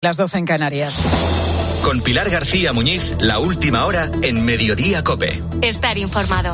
Las 12 en Canarias. Con Pilar García Muñiz, la última hora en Mediodía COPE. Estar informado.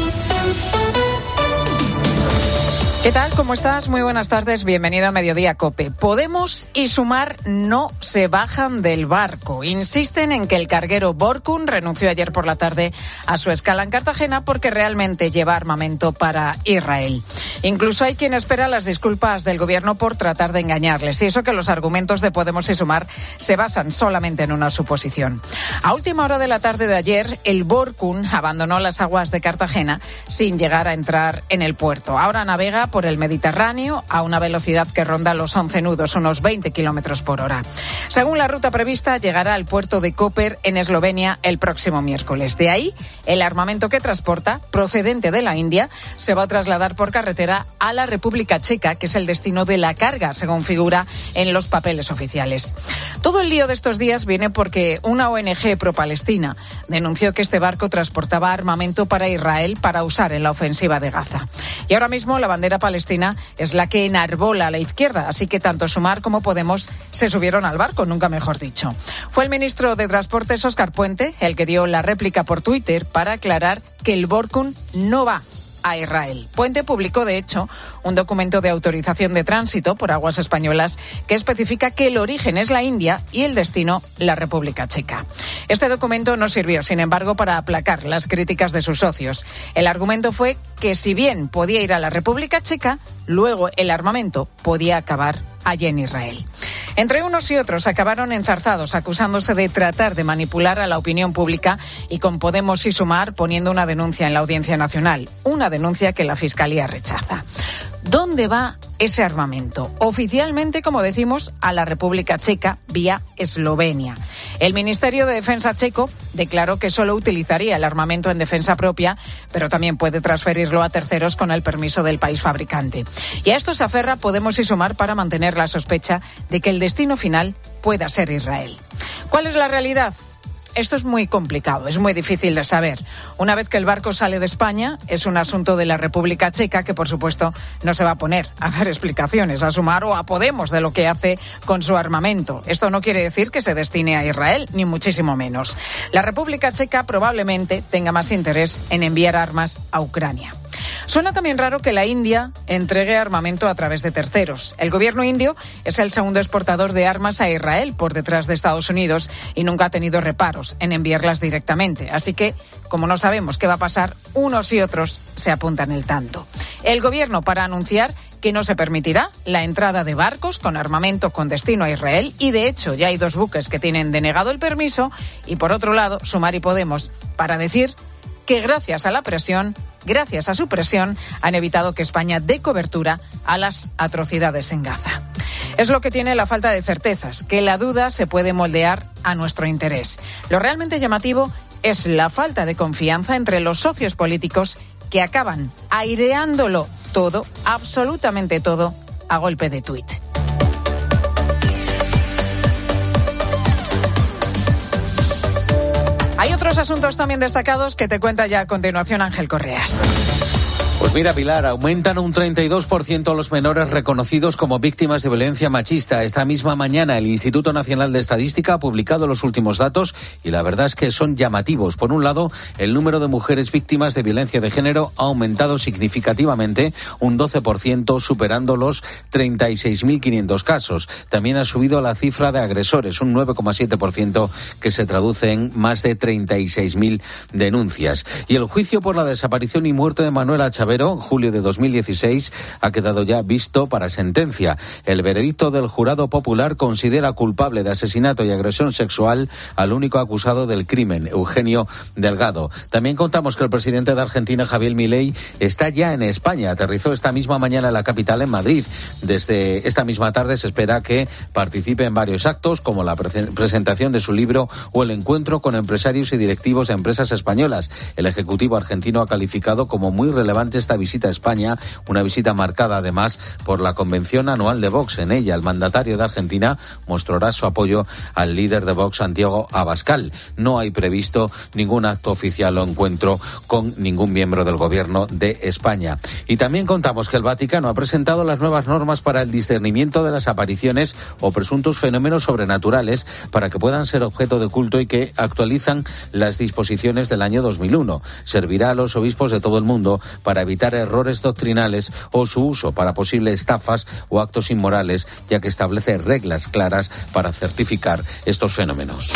¿Qué tal? ¿Cómo estás? Muy buenas tardes. Bienvenido a Mediodía COPE. Podemos y Sumar no se bajan del barco. Insisten en que el carguero Borkum renunció ayer por la tarde a su escala en Cartagena porque realmente lleva armamento para Israel. Incluso hay quien espera las disculpas del gobierno por tratar de engañarles. Y eso que los argumentos de Podemos y Sumar se basan solamente en una suposición. A última hora de la tarde de ayer, el Borkum abandonó las aguas de Cartagena sin llegar a entrar en el puerto. Ahora navega por el Mediterráneo a una velocidad que ronda los 11 nudos, unos 20 kilómetros por hora. Según la ruta prevista, llegará al puerto de Koper en Eslovenia el próximo miércoles. De ahí, el armamento que transporta, procedente de la India, se va a trasladar por carretera a la República Checa, que es el destino de la carga, según figura en los papeles oficiales. Todo el lío de estos días viene porque una ONG pro-palestina denunció que este barco transportaba armamento para Israel para usar en la ofensiva de Gaza. Y ahora mismo la bandera palestina es la que enarbola a la izquierda, así que tanto Sumar como Podemos se subieron al barco, nunca mejor dicho. Fue el ministro de Transportes, Óscar Puente, el que dio la réplica por Twitter para aclarar que el Borkum no va a Israel. Puente publicó, de hecho, un documento de autorización de tránsito por aguas españolas que especifica que el origen es la India y el destino la República Checa. Este documento no sirvió, sin embargo, para aplacar las críticas de sus socios. El argumento fue que si bien podía ir a la República Checa, luego el armamento podía acabar allí en Israel. Entre unos y otros acabaron enzarzados, acusándose de tratar de manipular a la opinión pública y con Podemos y Sumar poniendo una denuncia en la Audiencia Nacional, una denuncia que la Fiscalía rechaza. ¿Dónde va ese armamento? Oficialmente, como decimos, a la República Checa vía Eslovenia. El Ministerio de Defensa checo declaró que solo utilizaría el armamento en defensa propia, pero también puede transferirlo a terceros con el permiso del país fabricante. Y a esto se aferra Podemos y Sumar para mantener la sospecha de que el destino final pueda ser Israel. ¿Cuál es la realidad? Esto es muy complicado, es muy difícil de saber. Una vez que el barco sale de España, es un asunto de la República Checa que, por supuesto, no se va a poner a dar explicaciones a Sumar o a Podemos de lo que hace con su armamento. Esto no quiere decir que se destine a Israel, ni muchísimo menos. La República Checa probablemente tenga más interés en enviar armas a Ucrania. Suena también raro que la India entregue armamento a través de terceros. El gobierno indio es el segundo exportador de armas a Israel por detrás de Estados Unidos y nunca ha tenido reparos en enviarlas directamente. Así que, como no sabemos qué va a pasar, unos y otros se apuntan el tanto. El gobierno para anunciar que no se permitirá la entrada de barcos con armamento con destino a Israel y, de hecho, ya hay 2 buques que tienen denegado el permiso y, por otro lado, Sumar y Podemos para decir que gracias a su presión, han evitado que España dé cobertura a las atrocidades en Gaza. Es lo que tiene la falta de certezas, que la duda se puede moldear a nuestro interés. Lo realmente llamativo es la falta de confianza entre los socios políticos que acaban aireándolo todo, absolutamente todo, a golpe de tuit. Hay otros asuntos también destacados que te cuenta ya a continuación Ángel Correas. Pues mira, Pilar, aumentan un 32% los menores reconocidos como víctimas de violencia machista. Esta misma mañana el Instituto Nacional de Estadística ha publicado los últimos datos y la verdad es que son llamativos. Por un lado, el número de mujeres víctimas de violencia de género ha aumentado significativamente, un 12%, superando los 36.500 casos. También ha subido la cifra de agresores, un 9,7%, que se traduce en más de 36.000 denuncias. Y el juicio por la desaparición y muerte de Manuela Chavero, julio de 2016, ha quedado ya visto para sentencia. El veredicto del jurado popular considera culpable de asesinato y agresión sexual al único acusado del crimen, Eugenio Delgado. También contamos que el presidente de Argentina, Javier Milei, está ya en España. Aterrizó esta misma mañana en la capital, en Madrid. Desde esta misma tarde se espera que participe en varios actos, como la presentación de su libro o el encuentro con empresarios y directivos de empresas españolas. El Ejecutivo argentino ha calificado como muy relevantes esta visita a España, una visita marcada además por la convención anual de Vox. En ella, el mandatario de Argentina mostrará su apoyo al líder de Vox, Santiago Abascal. No hay previsto ningún acto oficial o encuentro con ningún miembro del gobierno de España. Y también contamos que el Vaticano ha presentado las nuevas normas para el discernimiento de las apariciones o presuntos fenómenos sobrenaturales para que puedan ser objeto de culto y que actualizan las disposiciones del año 2001. Servirá a los obispos de todo el mundo para evitar errores doctrinales o su uso para posibles estafas o actos inmorales, ya que establece reglas claras para certificar estos fenómenos.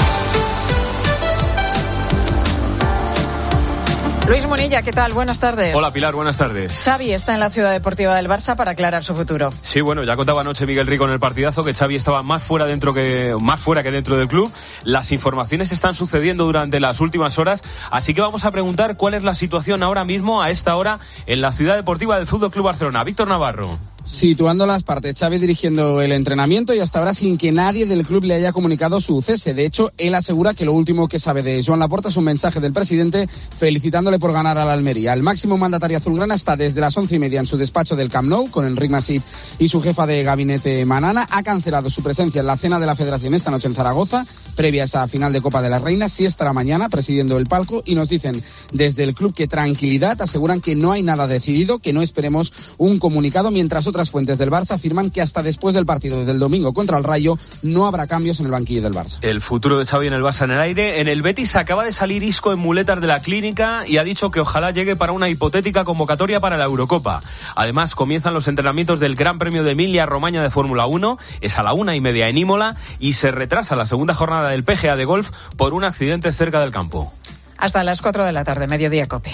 Luis Munilla, ¿qué tal? Buenas tardes. Hola Pilar, buenas tardes. Xavi está en la Ciudad Deportiva del Barça para aclarar su futuro. Sí, bueno, ya contaba anoche Miguel Rico en el partidazo que Xavi estaba más fuera que dentro del club. Las informaciones están sucediendo durante las últimas horas, así que vamos a preguntar cuál es la situación ahora mismo, a esta hora, en la Ciudad Deportiva del Fútbol Club Barcelona. Víctor Navarro. Situando las partes, Xavi dirigiendo el entrenamiento y hasta ahora sin que nadie del club le haya comunicado su cese. De hecho, él asegura que lo último que sabe de Joan Laporta es un mensaje del presidente felicitándole por ganar a la Almería. El máximo mandatario azulgrana está desde las 11:30 en su despacho del Camp Nou con Enric Masip y su jefa de gabinete Manana. Ha cancelado su presencia en la cena de la Federación esta noche en Zaragoza, previa a esa final de Copa de la Reina. Sí estará mañana presidiendo el palco y nos dicen desde el club que tranquilidad, aseguran que no hay nada decidido, que no esperemos un comunicado, mientras otras fuentes del Barça afirman que hasta después del partido del domingo contra el Rayo no habrá cambios en el banquillo del Barça. El futuro de Xavi en el Barça en el aire. En el Betis acaba de salir Isco en muletas de la clínica y ha dicho que ojalá llegue para una hipotética convocatoria para la Eurocopa. Además, comienzan los entrenamientos del Gran Premio de Emilia-Romagna de Fórmula 1. Es a la 1:30 en Imola y se retrasa la segunda jornada del PGA de golf por un accidente cerca del campo. Hasta las 4 de la tarde, Mediodía Cope.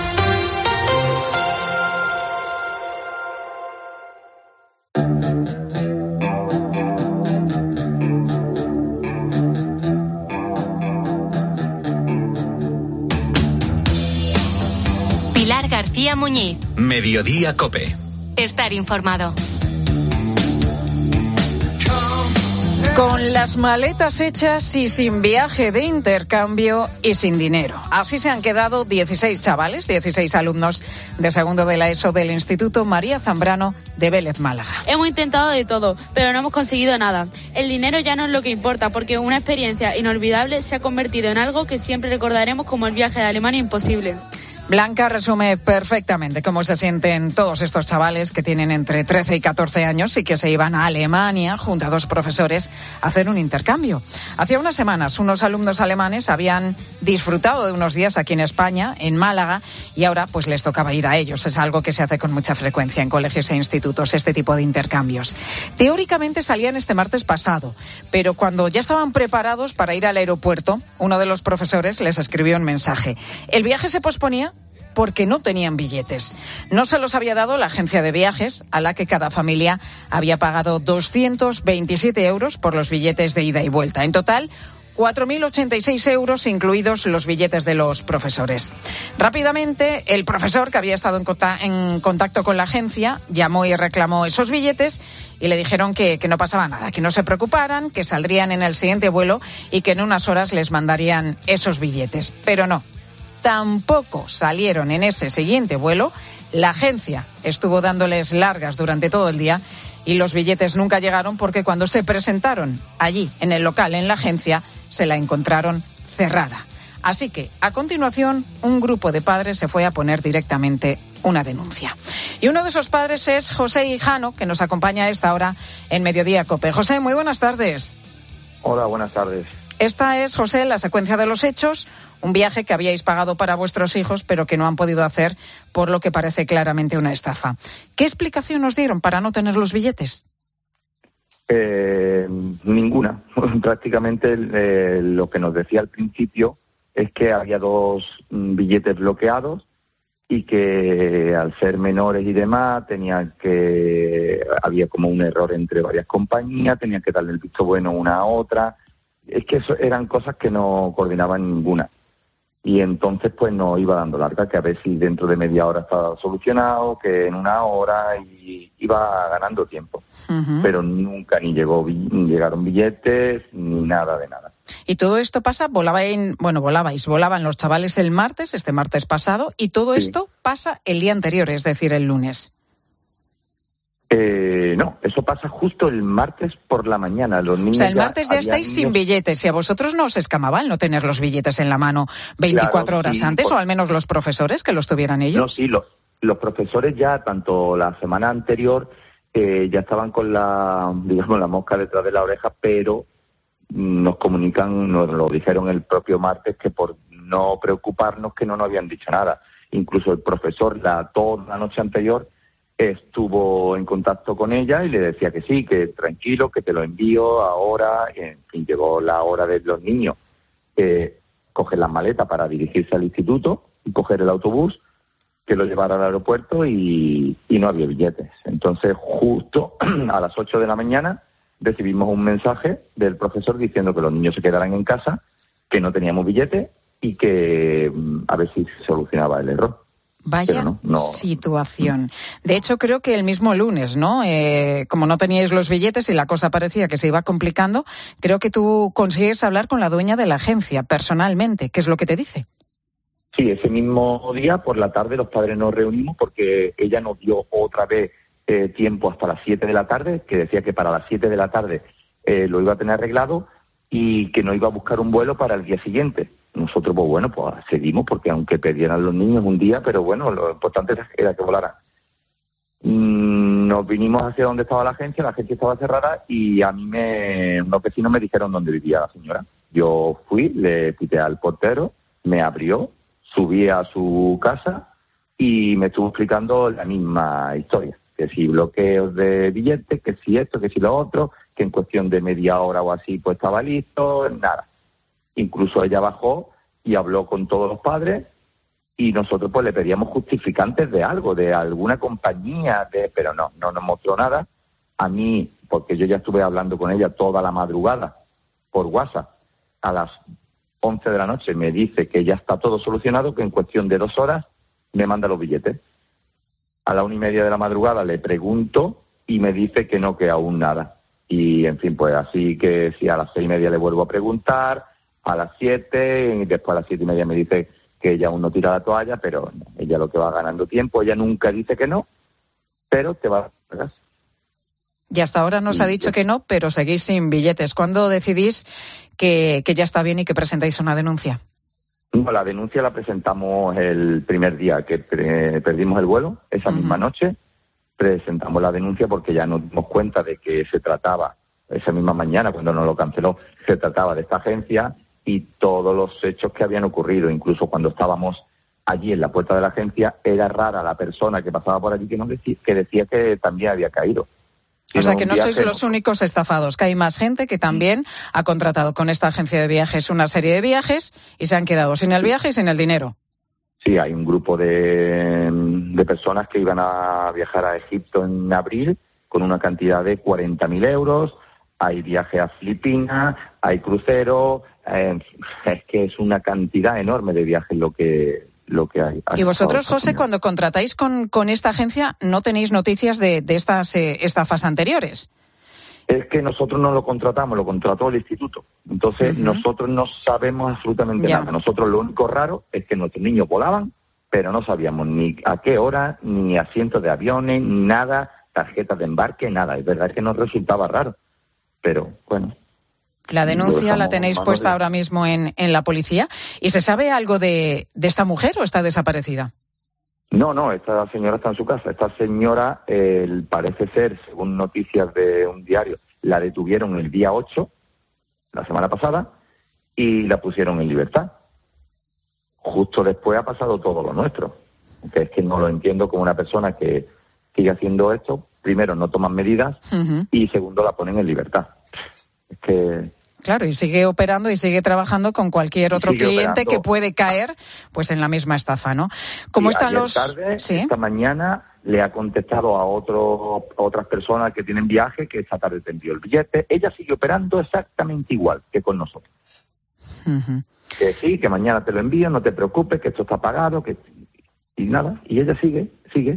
Pilar García Muñiz. Mediodía Cope. Estar informado. Con las maletas hechas y sin viaje de intercambio y sin dinero. Así se han quedado 16 chavales, 16 alumnos de segundo de la ESO del Instituto María Zambrano de Vélez, Málaga. Hemos intentado de todo, pero no hemos conseguido nada. El dinero ya no es lo que importa, porque una experiencia inolvidable se ha convertido en algo que siempre recordaremos como el viaje de Alemania imposible. Blanca resume perfectamente cómo se sienten todos estos chavales que tienen entre 13 y 14 años y que se iban a Alemania junto a dos profesores a hacer un intercambio. Hacía unas semanas unos alumnos alemanes habían disfrutado de unos días aquí en España, en Málaga, y ahora pues les tocaba ir a ellos. Es algo que se hace con mucha frecuencia en colegios e institutos, este tipo de intercambios. Teóricamente salían este martes pasado, pero cuando ya estaban preparados para ir al aeropuerto, uno de los profesores les escribió un mensaje. El viaje se posponía porque no tenían billetes. No se los había dado la agencia de viajes, a la que cada familia había pagado 227 euros por los billetes de ida y vuelta. En total, 4.086 euros, incluidos los billetes de los profesores. Rápidamente, el profesor, que había estado en contacto con la agencia, llamó y reclamó esos billetes y le dijeron que no pasaba nada, que no se preocuparan, que saldrían en el siguiente vuelo y que en unas horas les mandarían esos billetes. Pero no. Tampoco salieron en ese siguiente vuelo. La agencia estuvo dándoles largas durante todo el día y los billetes nunca llegaron porque cuando se presentaron allí, en el local, en la agencia, se la encontraron cerrada. Así que, a continuación, un grupo de padres se fue a poner directamente una denuncia. Y uno de esos padres es José Hijano, que nos acompaña a esta hora en Mediodía Cope. José, muy buenas tardes. Hola, buenas tardes. Esta es, José, la secuencia de los hechos, un viaje que habíais pagado para vuestros hijos, pero que no han podido hacer, por lo que parece claramente una estafa. ¿Qué explicación os dieron para no tener los billetes? Ninguna. Prácticamente lo que nos decía al principio es que había 2 billetes bloqueados y que al ser menores y demás había como un error entre varias compañías, tenían que darle el visto bueno una a otra. Es que eso eran cosas que no coordinaban ninguna. y entonces pues nos iba dando larga, que a ver si dentro de media hora estaba solucionado, que en una hora, y iba ganando tiempo. Pero nunca llegaron billetes, ni nada de nada. Y todo esto pasa, volaban los chavales este martes pasado, y todo esto pasa el día anterior, es decir, el lunes. No, eso pasa justo el martes por la mañana. Los niños, o sea, el martes ya estáis sin billetes, y a vosotros no os escamaba el no tener los billetes en la mano 24 horas antes, o al menos los profesores, que los tuvieran ellos. No, sí, los profesores ya, tanto la semana anterior, ya estaban con la mosca detrás de la oreja, pero nos lo dijeron el propio martes, que por no preocuparnos, que no nos habían dicho nada. Incluso el profesor toda la noche anterior estuvo en contacto con ella y le decía que sí, que tranquilo, que te lo envío ahora. En fin, llegó la hora de los niños coger las maletas para dirigirse al instituto y coger el autobús que lo llevara al aeropuerto, y no había billetes. Entonces, justo a las 8 de la mañana recibimos un mensaje del profesor diciendo que los niños se quedaran en casa, que no teníamos billetes y que a ver si se solucionaba el error. Vaya situación. De hecho, creo que el mismo lunes, ¿no? Como no teníais los billetes y la cosa parecía que se iba complicando, creo que tú consigues hablar con la dueña de la agencia personalmente. ¿Qué es lo que te dice? Sí, ese mismo día, por la tarde, los padres nos reunimos porque ella nos dio otra vez tiempo hasta las 7 de la tarde, que decía que para las 7 de la tarde lo iba a tener arreglado y que nos iba a buscar un vuelo para el día siguiente. Nosotros, pues seguimos, porque aunque perdieran los niños un día, pero bueno, lo importante era que volaran. Nos vinimos hacia donde estaba la agencia estaba cerrada, y a mí unos vecinos me dijeron dónde vivía la señora. Yo fui, le pité al portero, me abrió, subí a su casa y me estuvo explicando la misma historia, que si bloqueos de billetes, que si esto, que si lo otro, que en cuestión de media hora o así pues estaba listo, nada. Incluso ella bajó y habló con todos los padres, y nosotros pues le pedíamos justificantes de algo, de alguna compañía, pero no nos mostró nada. A mí, porque yo ya estuve hablando con ella toda la madrugada por WhatsApp, a las 11 de la noche me dice que ya está todo solucionado, que en cuestión de 2 horas me manda los billetes. A la 1:30 de la madrugada le pregunto y me dice que no, que aún nada. Y en fin, pues así que si a las 6:30 le vuelvo a preguntar, a las 7, y después a las 7:30 me dice que ella aún no tira la toalla, pero no, ella lo que va ganando tiempo, ella nunca dice que no, pero te va a pagar. Y hasta ahora nos ha dicho que no, pero seguís sin billetes. ¿Cuándo decidís que ya está bien y que presentáis una denuncia? No, la denuncia la presentamos el primer día que perdimos el vuelo, esa misma noche. Presentamos la denuncia porque ya nos dimos cuenta de que se trataba, esa misma mañana cuando nos lo canceló, se trataba de esta agencia y todos los hechos que habían ocurrido. Incluso cuando estábamos allí en la puerta de la agencia, era rara la persona que pasaba por allí que decía que también había caído. O sea, que no sois los únicos estafados, que hay más gente que también ha contratado con esta agencia de viajes una serie de viajes y se han quedado sin el viaje y sin el dinero. Sí, hay un grupo de personas que iban a viajar a Egipto en abril con una cantidad de 40.000 euros. Hay viaje a Filipinas, hay crucero. Es que es una cantidad enorme de viajes lo que hay. Y vosotros, José, cuando contratáis con esta agencia, ¿no tenéis noticias de estas estafas anteriores? Es que nosotros no lo contratamos, lo contrató el instituto. Entonces, nosotros no sabemos absolutamente nada. Nosotros lo único raro es que nuestros niños volaban, pero no sabíamos ni a qué hora, ni asientos de aviones, ni nada, tarjetas de embarque, nada. Es verdad que nos resultaba raro, pero bueno. La denuncia la tenéis puesta ahora mismo en la policía. ¿Y se sabe algo de esta mujer o está desaparecida? No, esta señora está en su casa. Esta señora, parece ser, según noticias de un diario, la detuvieron el día 8, la semana pasada, y la pusieron en libertad. Justo después ha pasado todo lo nuestro. Que es que no lo entiendo como una persona que sigue haciendo esto. Primero, no toman medidas y segundo, la ponen en libertad. Es que... Claro, y sigue operando y sigue trabajando con cualquier otro cliente que puede caer pues en la misma estafa, ¿no? ¿Cómo están los...? Tarde, esta mañana le ha contestado a otras personas que tienen viaje que esta tarde te envió el billete. Ella sigue operando exactamente igual que con nosotros. que sí, que mañana te lo envío, no te preocupes, que esto está pagado, y nada, y ella sigue.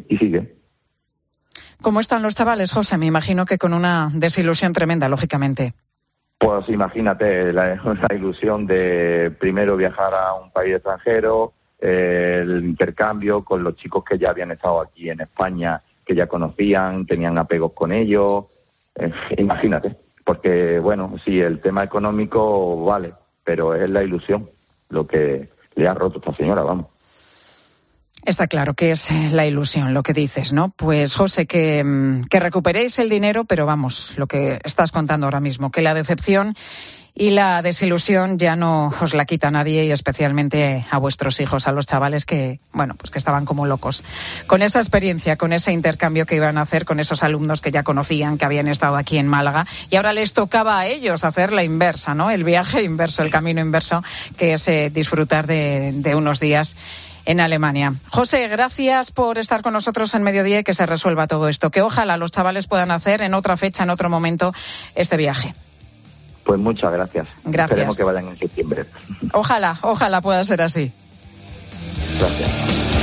¿Cómo están los chavales, José? Me imagino que con una desilusión tremenda, lógicamente. Pues imagínate la ilusión de primero viajar a un país extranjero, el intercambio con los chicos que ya habían estado aquí en España, que ya conocían, tenían apegos con ellos. Imagínate, porque bueno, sí, el tema económico vale, pero es la ilusión lo que le ha roto a esta señora, vamos. Está claro que es la ilusión, lo que dices, ¿no? Pues, José, que recuperéis el dinero, pero vamos, lo que estás contando ahora mismo, que la decepción y la desilusión ya no os la quita nadie, y especialmente a vuestros hijos, a los chavales que, bueno, pues que estaban como locos con esa experiencia, con ese intercambio que iban a hacer con esos alumnos que ya conocían, que habían estado aquí en Málaga, y ahora les tocaba a ellos hacer la inversa, ¿no? El viaje inverso, el camino inverso, que es disfrutar de unos días en Alemania. José, gracias por estar con nosotros en Mediodía y que se resuelva todo esto. Que ojalá los chavales puedan hacer en otra fecha, en otro momento, este viaje. Pues muchas gracias. Gracias. Esperemos que vayan en septiembre. Ojalá pueda ser así. Gracias.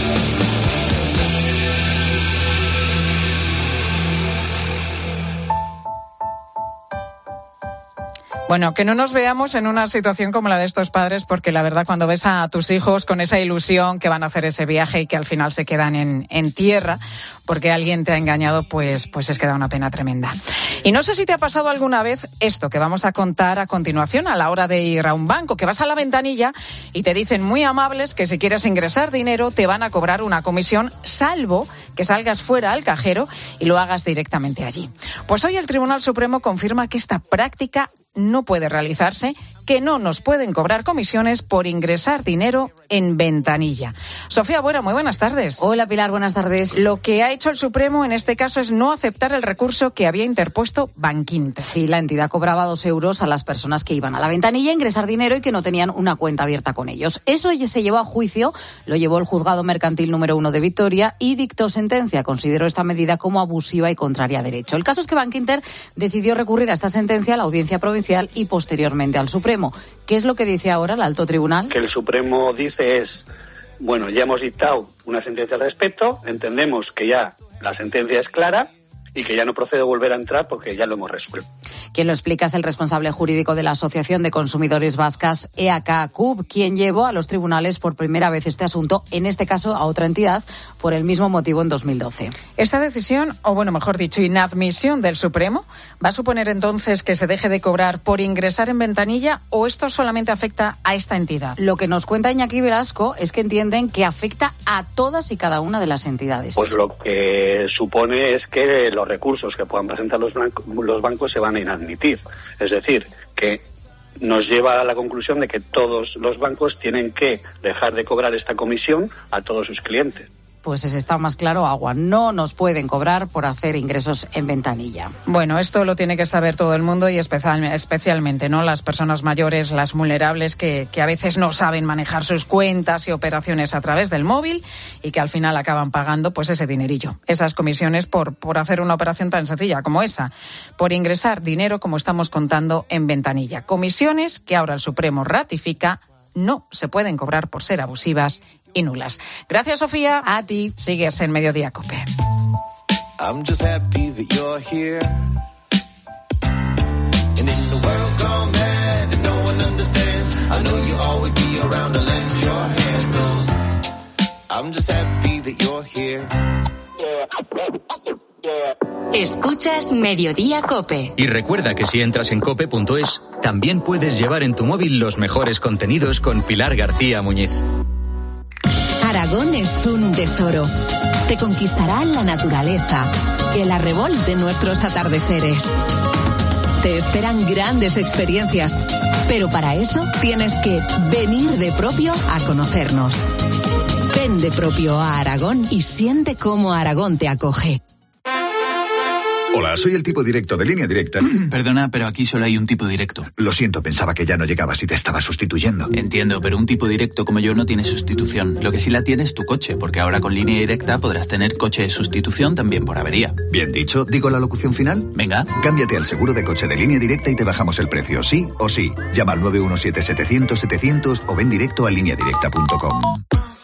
Bueno, que no nos veamos en una situación como la de estos padres, porque la verdad, cuando ves a tus hijos con esa ilusión que van a hacer ese viaje y que al final se quedan en tierra porque alguien te ha engañado, pues es que da una pena tremenda. Y no sé si te ha pasado alguna vez esto que vamos a contar a continuación, a la hora de ir a un banco, que vas a la ventanilla y te dicen muy amables que si quieres ingresar dinero te van a cobrar una comisión, salvo que salgas fuera al cajero y lo hagas directamente allí. Pues hoy el Tribunal Supremo confirma que esta práctica no puede realizarse, que no nos pueden cobrar comisiones por ingresar dinero en ventanilla. Sofía Buera, muy buenas tardes. Hola Pilar, buenas tardes. Lo que ha hecho el Supremo en este caso es no aceptar el recurso que había interpuesto Bankinter. Sí, la entidad cobraba 2 euros a las personas que iban a la ventanilla a ingresar dinero y que no tenían una cuenta abierta con ellos. Eso se llevó a juicio, lo llevó el Juzgado Mercantil número 1 de Vitoria y dictó sentencia. Consideró esta medida como abusiva y contraria a derecho. El caso es que Bankinter decidió recurrir a esta sentencia a la Audiencia Provincial y posteriormente al Supremo. ¿Qué es lo que dice ahora el Alto Tribunal? Que el Supremo dice es, bueno, ya hemos dictado una sentencia al respecto, entendemos que ya la sentencia es clara y que ya no procede volver a entrar porque ya lo hemos resuelto. Quien lo explica es el responsable jurídico de la Asociación de Consumidores Vascas, EAK-CUB, quien llevó a los tribunales por primera vez este asunto, en este caso a otra entidad, por el mismo motivo en 2012. Esta decisión, o bueno, mejor dicho, inadmisión del Supremo, ¿va a suponer entonces que se deje de cobrar por ingresar en ventanilla o esto solamente afecta a esta entidad? Lo que nos cuenta Iñaki Velasco es que entienden que afecta a todas y cada una de las entidades. Pues lo que supone es que los recursos que puedan presentar los bancos se van a inadmitir. Es decir, que nos lleva a la conclusión de que todos los bancos tienen que dejar de cobrar esta comisión a todos sus clientes. Pues está más claro agua. No nos pueden cobrar por hacer ingresos en ventanilla. Bueno, esto lo tiene que saber todo el mundo y especialmente, ¿no?, las personas mayores, las vulnerables que a veces no saben manejar sus cuentas y operaciones a través del móvil y que al final acaban pagando pues ese dinerillo, esas comisiones por hacer una operación tan sencilla como esa, por ingresar dinero como estamos contando en ventanilla. Comisiones que ahora el Supremo ratifica no se pueden cobrar por ser abusivas y nulas. Gracias, Sofía. A ti. Sigues en Mediodía COPE. I'm just happy that you're here. And in the world gone mad and no one understands, I know you always be around to lend your hand. So I'm just happy that you're here. Escuchas Mediodía COPE. Y recuerda que si entras en cope.es, también puedes llevar en tu móvil los mejores contenidos con Pilar García Muñiz. Aragón es un tesoro. Te conquistará la naturaleza, el arrebol de nuestros atardeceres. Te esperan grandes experiencias, pero para eso tienes que venir de propio a conocernos. Ven de propio a Aragón y siente cómo Aragón te acoge. Hola, soy el tipo directo de Línea Directa. Perdona, pero aquí solo hay un tipo directo. Lo siento, pensaba que ya no llegabas y te estaba sustituyendo. Entiendo, pero un tipo directo como yo no tiene sustitución. Lo que sí la tiene es tu coche, porque ahora con Línea Directa podrás tener coche de sustitución también por avería. Bien dicho, ¿digo la locución final? Venga. Cámbiate al seguro de coche de Línea Directa y te bajamos el precio, sí o sí. Llama al 917-700-700 o ven directo a lineadirecta.com.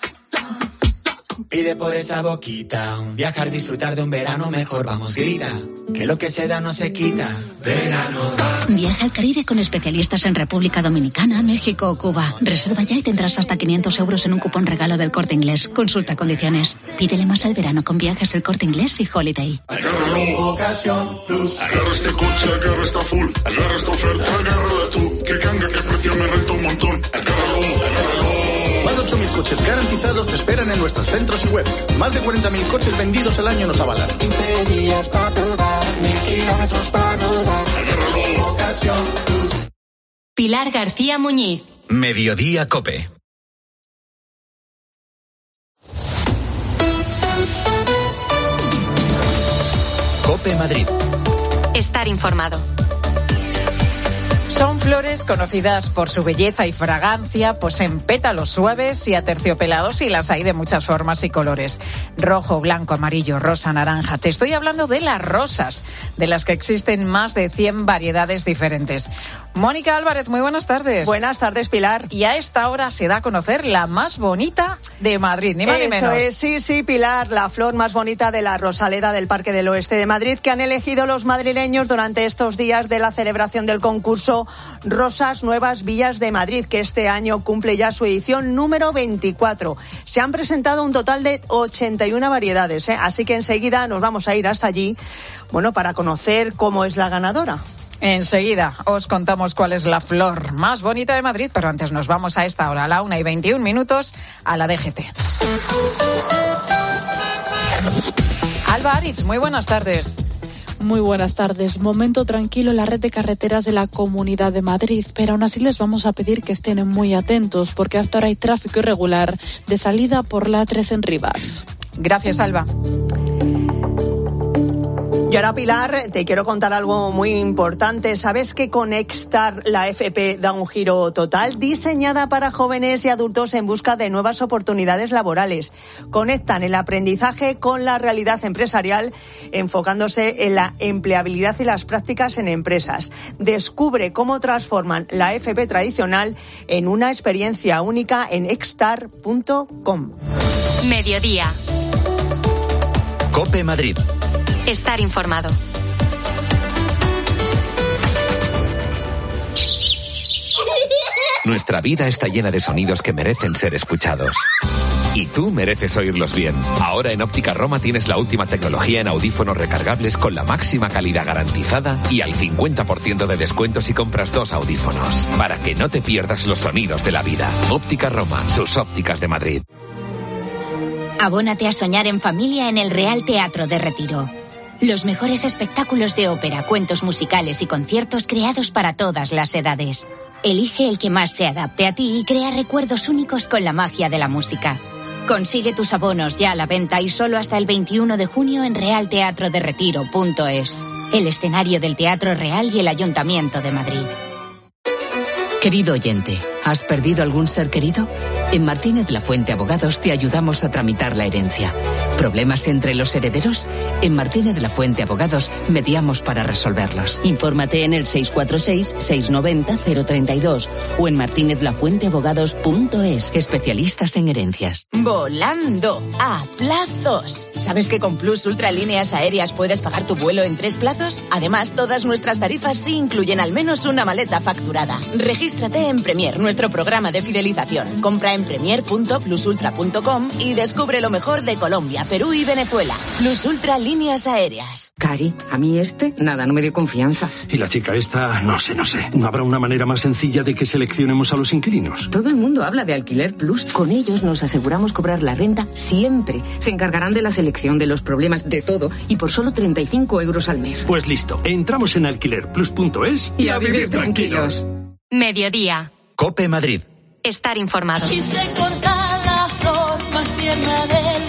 Pide por esa boquita, viajar, disfrutar de un verano mejor, vamos, grita, que lo que se da no se quita, verano da. Viaja al Caribe con especialistas en República Dominicana, México o Cuba. Reserva ya y tendrás hasta 500 euros en un cupón regalo del Corte Inglés. Consulta condiciones. Pídele más al verano con Viajes El Corte Inglés y Holiday. Agárralo, Ocasión Plus. Agarra este coche, agarra esta full, agarra esta oferta, agárrala tú, que canga, que precio me renta un montón. Agárralo. Más de 8.000 coches garantizados te esperan en nuestros centros y web. Más de 40.000 coches vendidos al año nos avalan. 15 días para probar, 1.000 kilómetros para rodar. Agárralo, Ocasión Plus. Pilar García Muñiz. Mediodía COPE. COPE Madrid. Estar informado. Son flores conocidas por su belleza y fragancia, pues en pétalos suaves y aterciopelados, y las hay de muchas formas y colores. Rojo, blanco, amarillo, rosa, naranja. Te estoy hablando de las rosas, de las que existen más de 100 variedades diferentes. Mónica Álvarez, muy buenas tardes. Buenas tardes, Pilar. Y a esta hora se da a conocer la más bonita de Madrid, ni más ni menos. Eso es, sí, Pilar, la flor más bonita de la Rosaleda del Parque del Oeste de Madrid, que han elegido los madrileños durante estos días de la celebración del concurso Rosas Nuevas Villas de Madrid, que este año cumple ya su edición número 24. Se han presentado un total de 81 variedades, así que enseguida nos vamos a ir hasta allí, para conocer cómo es la ganadora. Enseguida os contamos cuál es la flor más bonita de Madrid, pero antes nos vamos a esta hora, a la 1:21, a la DGT. Alba Aritz, muy buenas tardes. Muy buenas tardes. Momento tranquilo en la red de carreteras de la Comunidad de Madrid, pero aún así les vamos a pedir que estén muy atentos, porque hasta ahora hay tráfico irregular de salida por la A3 en Rivas. Gracias, Alba. Y ahora, Pilar, te quiero contar algo muy importante. ¿Sabes que con Extar la FP da un giro total? Diseñada para jóvenes y adultos en busca de nuevas oportunidades laborales. Conectan el aprendizaje con la realidad empresarial, enfocándose en la empleabilidad y las prácticas en empresas. Descubre cómo transforman la FP tradicional en una experiencia única en extar.com. Mediodía. COPE Madrid. Estar informado. Nuestra vida está llena de sonidos que merecen ser escuchados. Y tú mereces oírlos bien. Ahora en Óptica Roma tienes la última tecnología en audífonos recargables con la máxima calidad garantizada y al 50% de descuento si compras 2 audífonos. Para que no te pierdas los sonidos de la vida. Óptica Roma, tus ópticas de Madrid. Abónate a soñar en familia en el Real Teatro de Retiro. Los mejores espectáculos de ópera, cuentos musicales y conciertos creados para todas las edades. Elige el que más se adapte a ti y crea recuerdos únicos con la magia de la música. Consigue tus abonos ya a la venta y solo hasta el 21 de junio en realteatroderetiro.es. El escenario del Teatro Real y el Ayuntamiento de Madrid. Querido oyente, ¿has perdido algún ser querido? En Martínez Lafuente Abogados te ayudamos a tramitar la herencia. ¿Problemas entre los herederos? En Martínez Lafuente Abogados mediamos para resolverlos. Infórmate en el 646-690-032 o en martinezlafuenteabogados.es. Especialistas en herencias. Volando a plazos. ¿Sabes que con Plus Ultra Líneas Aéreas puedes pagar tu vuelo en 3 plazos? Además, todas nuestras tarifas sí incluyen al menos una maleta facturada. Regístrate en Premier, nuestro programa de fidelización. Compra en premier.plusultra.com y descubre lo mejor de Colombia, Perú y Venezuela. Plus Ultra Líneas Aéreas. Cari, a mí no me dio confianza. Y la chica esta, no sé. ¿No habrá una manera más sencilla de que seleccionemos a los inquilinos? Todo el mundo habla de Alquiler Plus. Con ellos nos aseguramos cobrar la renta siempre. Se encargarán de la selección, de los problemas, de todo, y por solo 35 euros al mes. Pues listo, entramos en alquilerplus.es y a vivir tranquilos. Mediodía. COPE Madrid. Estar informado. Quise cortar la flor más tierna del rosa.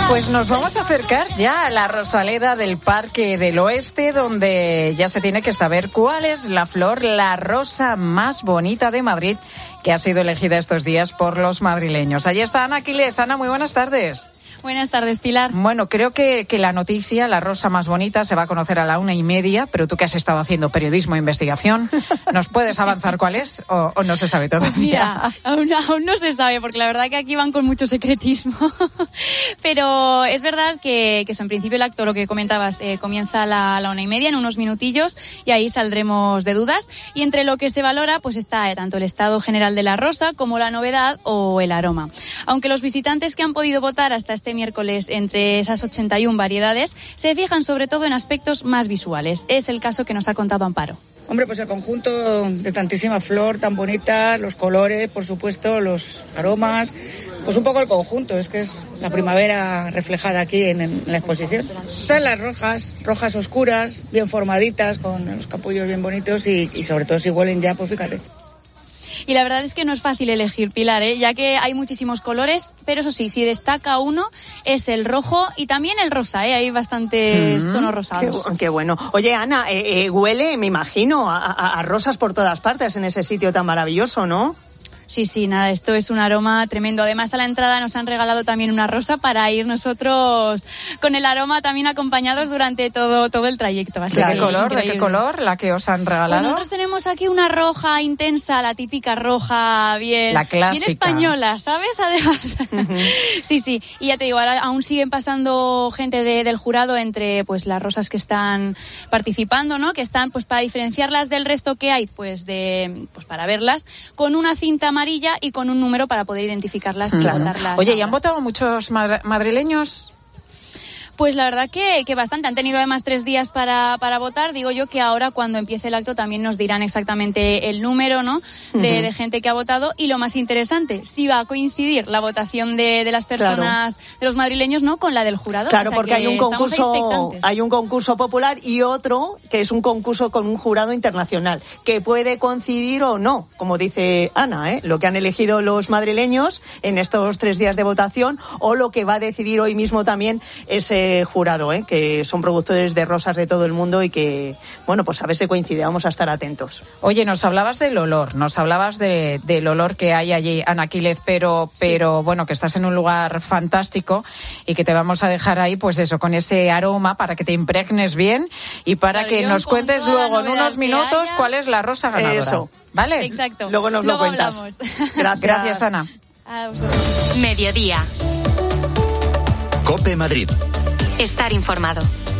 Pues nos vamos a acercar ya a la Rosaleda del Parque del Oeste, donde ya se tiene que saber cuál es la flor, la rosa más bonita de Madrid, que ha sido elegida estos días por los madrileños. Allí está Ana Quílez. Ana, muy buenas tardes. Buenas tardes, Pilar. Bueno, creo que la noticia, la rosa más bonita, se va a conocer a la 1:30, pero tú que has estado haciendo periodismo e investigación, ¿nos puedes avanzar cuál es o no se sabe todavía? Pues mira, aún no se sabe, porque la verdad que aquí van con mucho secretismo. Pero es verdad que eso, en principio el acto, lo que comentabas, comienza a la 1:30, en unos minutillos, y ahí saldremos de dudas. Y entre lo que se valora, pues está tanto el estado general de la rosa como la novedad o el aroma. Aunque los visitantes que han podido votar hasta este miércoles entre esas 81 variedades se fijan sobre todo en aspectos más visuales. Es el caso que nos ha contado Amparo. Hombre, pues el conjunto de tantísima flor tan bonita, los colores, por supuesto, los aromas, pues un poco el conjunto, es que es la primavera reflejada aquí en la exposición. Están las rojas oscuras, bien formaditas, con los capullos bien bonitos y sobre todo si huelen ya, pues fíjate. Y la verdad es que no es fácil elegir, Pilar, ya que hay muchísimos colores, pero eso sí, si destaca uno es el rojo y también el rosa, hay bastantes tonos rosados. Qué bueno. Oye, Ana, huele, me imagino, a rosas por todas partes en ese sitio tan maravilloso, ¿no? Sí, nada, esto es un aroma tremendo. Además, a la entrada nos han regalado también una rosa para ir nosotros con el aroma también acompañados durante todo el trayecto. Así ¿De qué color la que os han regalado? Pues nosotros tenemos aquí una roja intensa, la típica roja la clásica. Bien española, ¿sabes? Además. Sí. Y ya te digo, ahora aún siguen pasando gente del jurado entre pues las rosas que están participando, ¿no? Que están pues para diferenciarlas del resto que hay, pues para verlas, con una cinta amarilla y con un número para poder identificarlas y votarlas. Oye, ¿y han votado muchos madrileños? Pues la verdad que bastante. Han tenido además 3 días para votar. Digo yo que ahora cuando empiece el acto también nos dirán exactamente el número, ¿no? De gente que ha votado. Y lo más interesante, si va a coincidir la votación de las personas, de los madrileños, ¿no? Con la del jurado. Claro, o sea, porque hay un concurso popular y otro que es un concurso con un jurado internacional, que puede coincidir o no, como dice Ana, lo que han elegido los madrileños en estos 3 días de votación, o lo que va a decidir hoy mismo también ese jurado, que son productores de rosas de todo el mundo y que, bueno, pues a ver si coincide, vamos a estar atentos. Oye, nos hablabas del olor, del olor que hay allí, Ana Quílez, pero bueno, que estás en un lugar fantástico y que te vamos a dejar ahí, pues eso, con ese aroma para que te impregnes bien y para que nos cuentes luego en unos minutos cuál es la rosa ganadora. Eso. ¿Vale? Exacto. Luego nos lo cuentas. Gracias, Ana. A vosotros. Mediodía. COPE Madrid. Estar informado.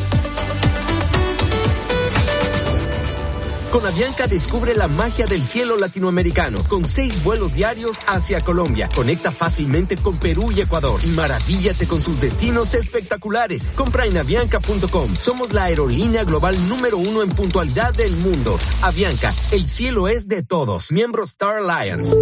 Con Avianca descubre la magia del cielo latinoamericano, con 6 vuelos diarios hacia Colombia. Conecta fácilmente con Perú y Ecuador. Maravíllate con sus destinos espectaculares. Compra en avianca.com. Somos la aerolínea global número 1 en puntualidad del mundo. Avianca, el cielo es de todos. Miembro Star Alliance.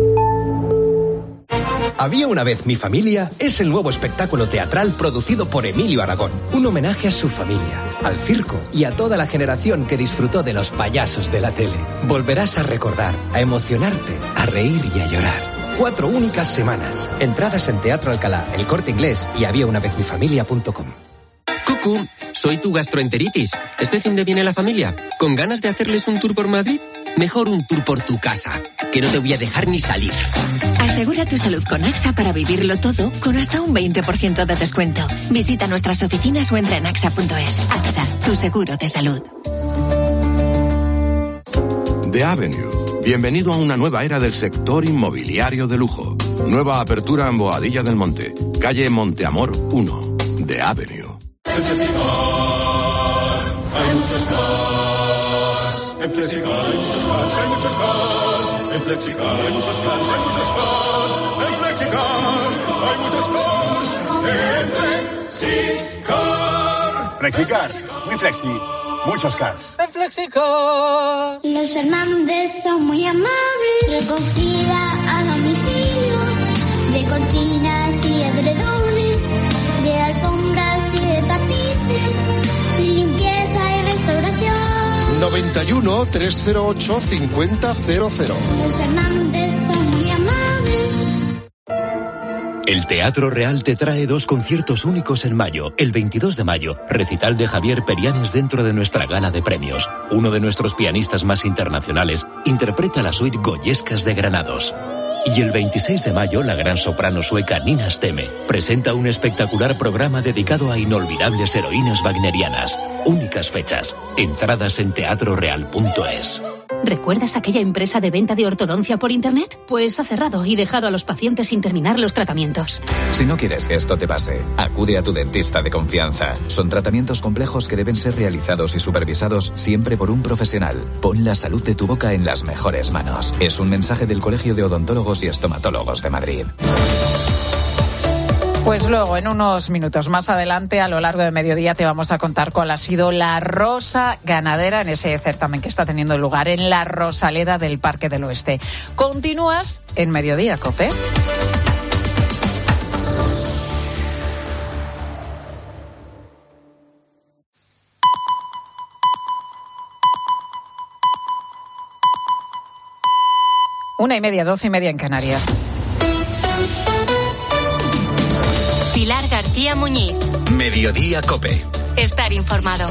Había una vez mi familia es el nuevo espectáculo teatral producido por Emilio Aragón. Un homenaje a su familia, al circo y a toda la generación que disfrutó de los payasos de la tele. Volverás a recordar, a emocionarte, a reír y a llorar. 4 únicas semanas. Entradas en Teatro Alcalá, El Corte Inglés y habiaunavez.mifamilia.com. Cucú, soy tu gastroenteritis. ¿Este fin de viene la familia? ¿Con ganas de hacerles un tour por Madrid? Mejor un tour por tu casa, que no te voy a dejar ni salir. Asegura tu salud con AXA para vivirlo todo con hasta un 20% de descuento. Visita nuestras oficinas o entra en AXA.es. AXA, tu seguro de salud. The Avenue. Bienvenido a una nueva era del sector inmobiliario de lujo. Nueva apertura en Boadilla del Monte, calle Monteamor 1. The Avenue. En Flexicar hay muchos cars. En Flexicar hay muchos cars, hay muchos cars. En Flexicar hay muchos cars, hay muchos cars. En Flexicar hay muchos cars. En Flexicar. Flexicar, muy flexi, muchos cars. En Flexicar. Los Fernández son muy amables. Recogida a domicilio de cortinas y edredones, de alfombras y de tapices, limpieza y restauración. 91 308 5000. Los Fernández son muy amables. El Teatro Real te trae 2 conciertos únicos en mayo. El 22 de mayo, recital de Javier Perianes dentro de nuestra gala de premios. Uno de nuestros pianistas más internacionales interpreta la suite Goyescas de Granados. Y el 26 de mayo, la gran soprano sueca Nina Stemme presenta un espectacular programa dedicado a inolvidables heroínas wagnerianas. Únicas fechas. Entradas en teatroreal.es. ¿Recuerdas aquella empresa de venta de ortodoncia por Internet? Pues ha cerrado y dejado a los pacientes sin terminar los tratamientos. Si no quieres que esto te pase, acude a tu dentista de confianza. Son tratamientos complejos que deben ser realizados y supervisados siempre por un profesional. Pon la salud de tu boca en las mejores manos. Es un mensaje del Colegio de Odontólogos y Estomatólogos de Madrid. Pues luego, en unos minutos más adelante, a lo largo de mediodía, te vamos a contar cuál ha sido la rosa ganadera en ese certamen que está teniendo lugar en la Rosaleda del Parque del Oeste. Continúas en Mediodía, COPE. Una y media, 12:30 en Canarias. Pilar García Muñiz. Mediodía COPE. Estar informado.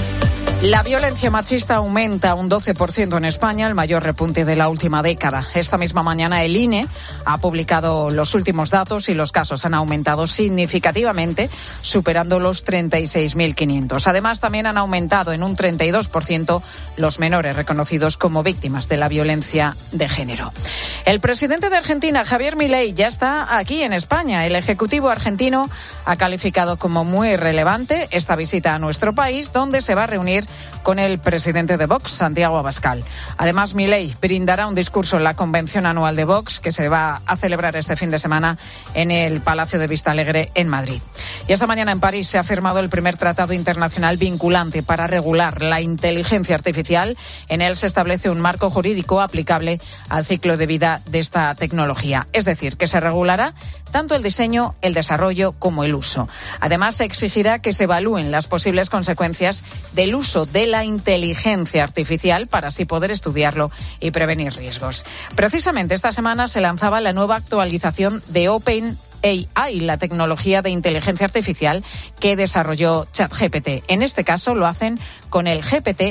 La violencia machista aumenta un 12% en España, el mayor repunte de la última década. Esta misma mañana el INE ha publicado los últimos datos y los casos han aumentado significativamente, superando los 36.500. Además, también han aumentado en un 32% los menores reconocidos como víctimas de la violencia de género. El presidente de Argentina, Javier Milei, ya está aquí en España. El Ejecutivo argentino ha calificado como muy relevante esta visita a nuestro país, donde se va a reunir con el presidente de Vox, Santiago Abascal. Además, Milei brindará un discurso en la convención anual de Vox, que se va a celebrar este fin de semana en el Palacio de Vistalegre en Madrid. Y esta mañana en París se ha firmado el primer tratado internacional vinculante para regular la inteligencia artificial. En él se establece un marco jurídico aplicable al ciclo de vida de esta tecnología. Es decir, que se regulará tanto el diseño, el desarrollo como el uso. Además, se exigirá que se evalúen las posibles consecuencias del uso de la inteligencia artificial para así poder estudiarlo y prevenir riesgos. Precisamente esta semana se lanzaba la nueva actualización de OpenAI, la tecnología de inteligencia artificial que desarrolló ChatGPT. En este caso lo hacen con el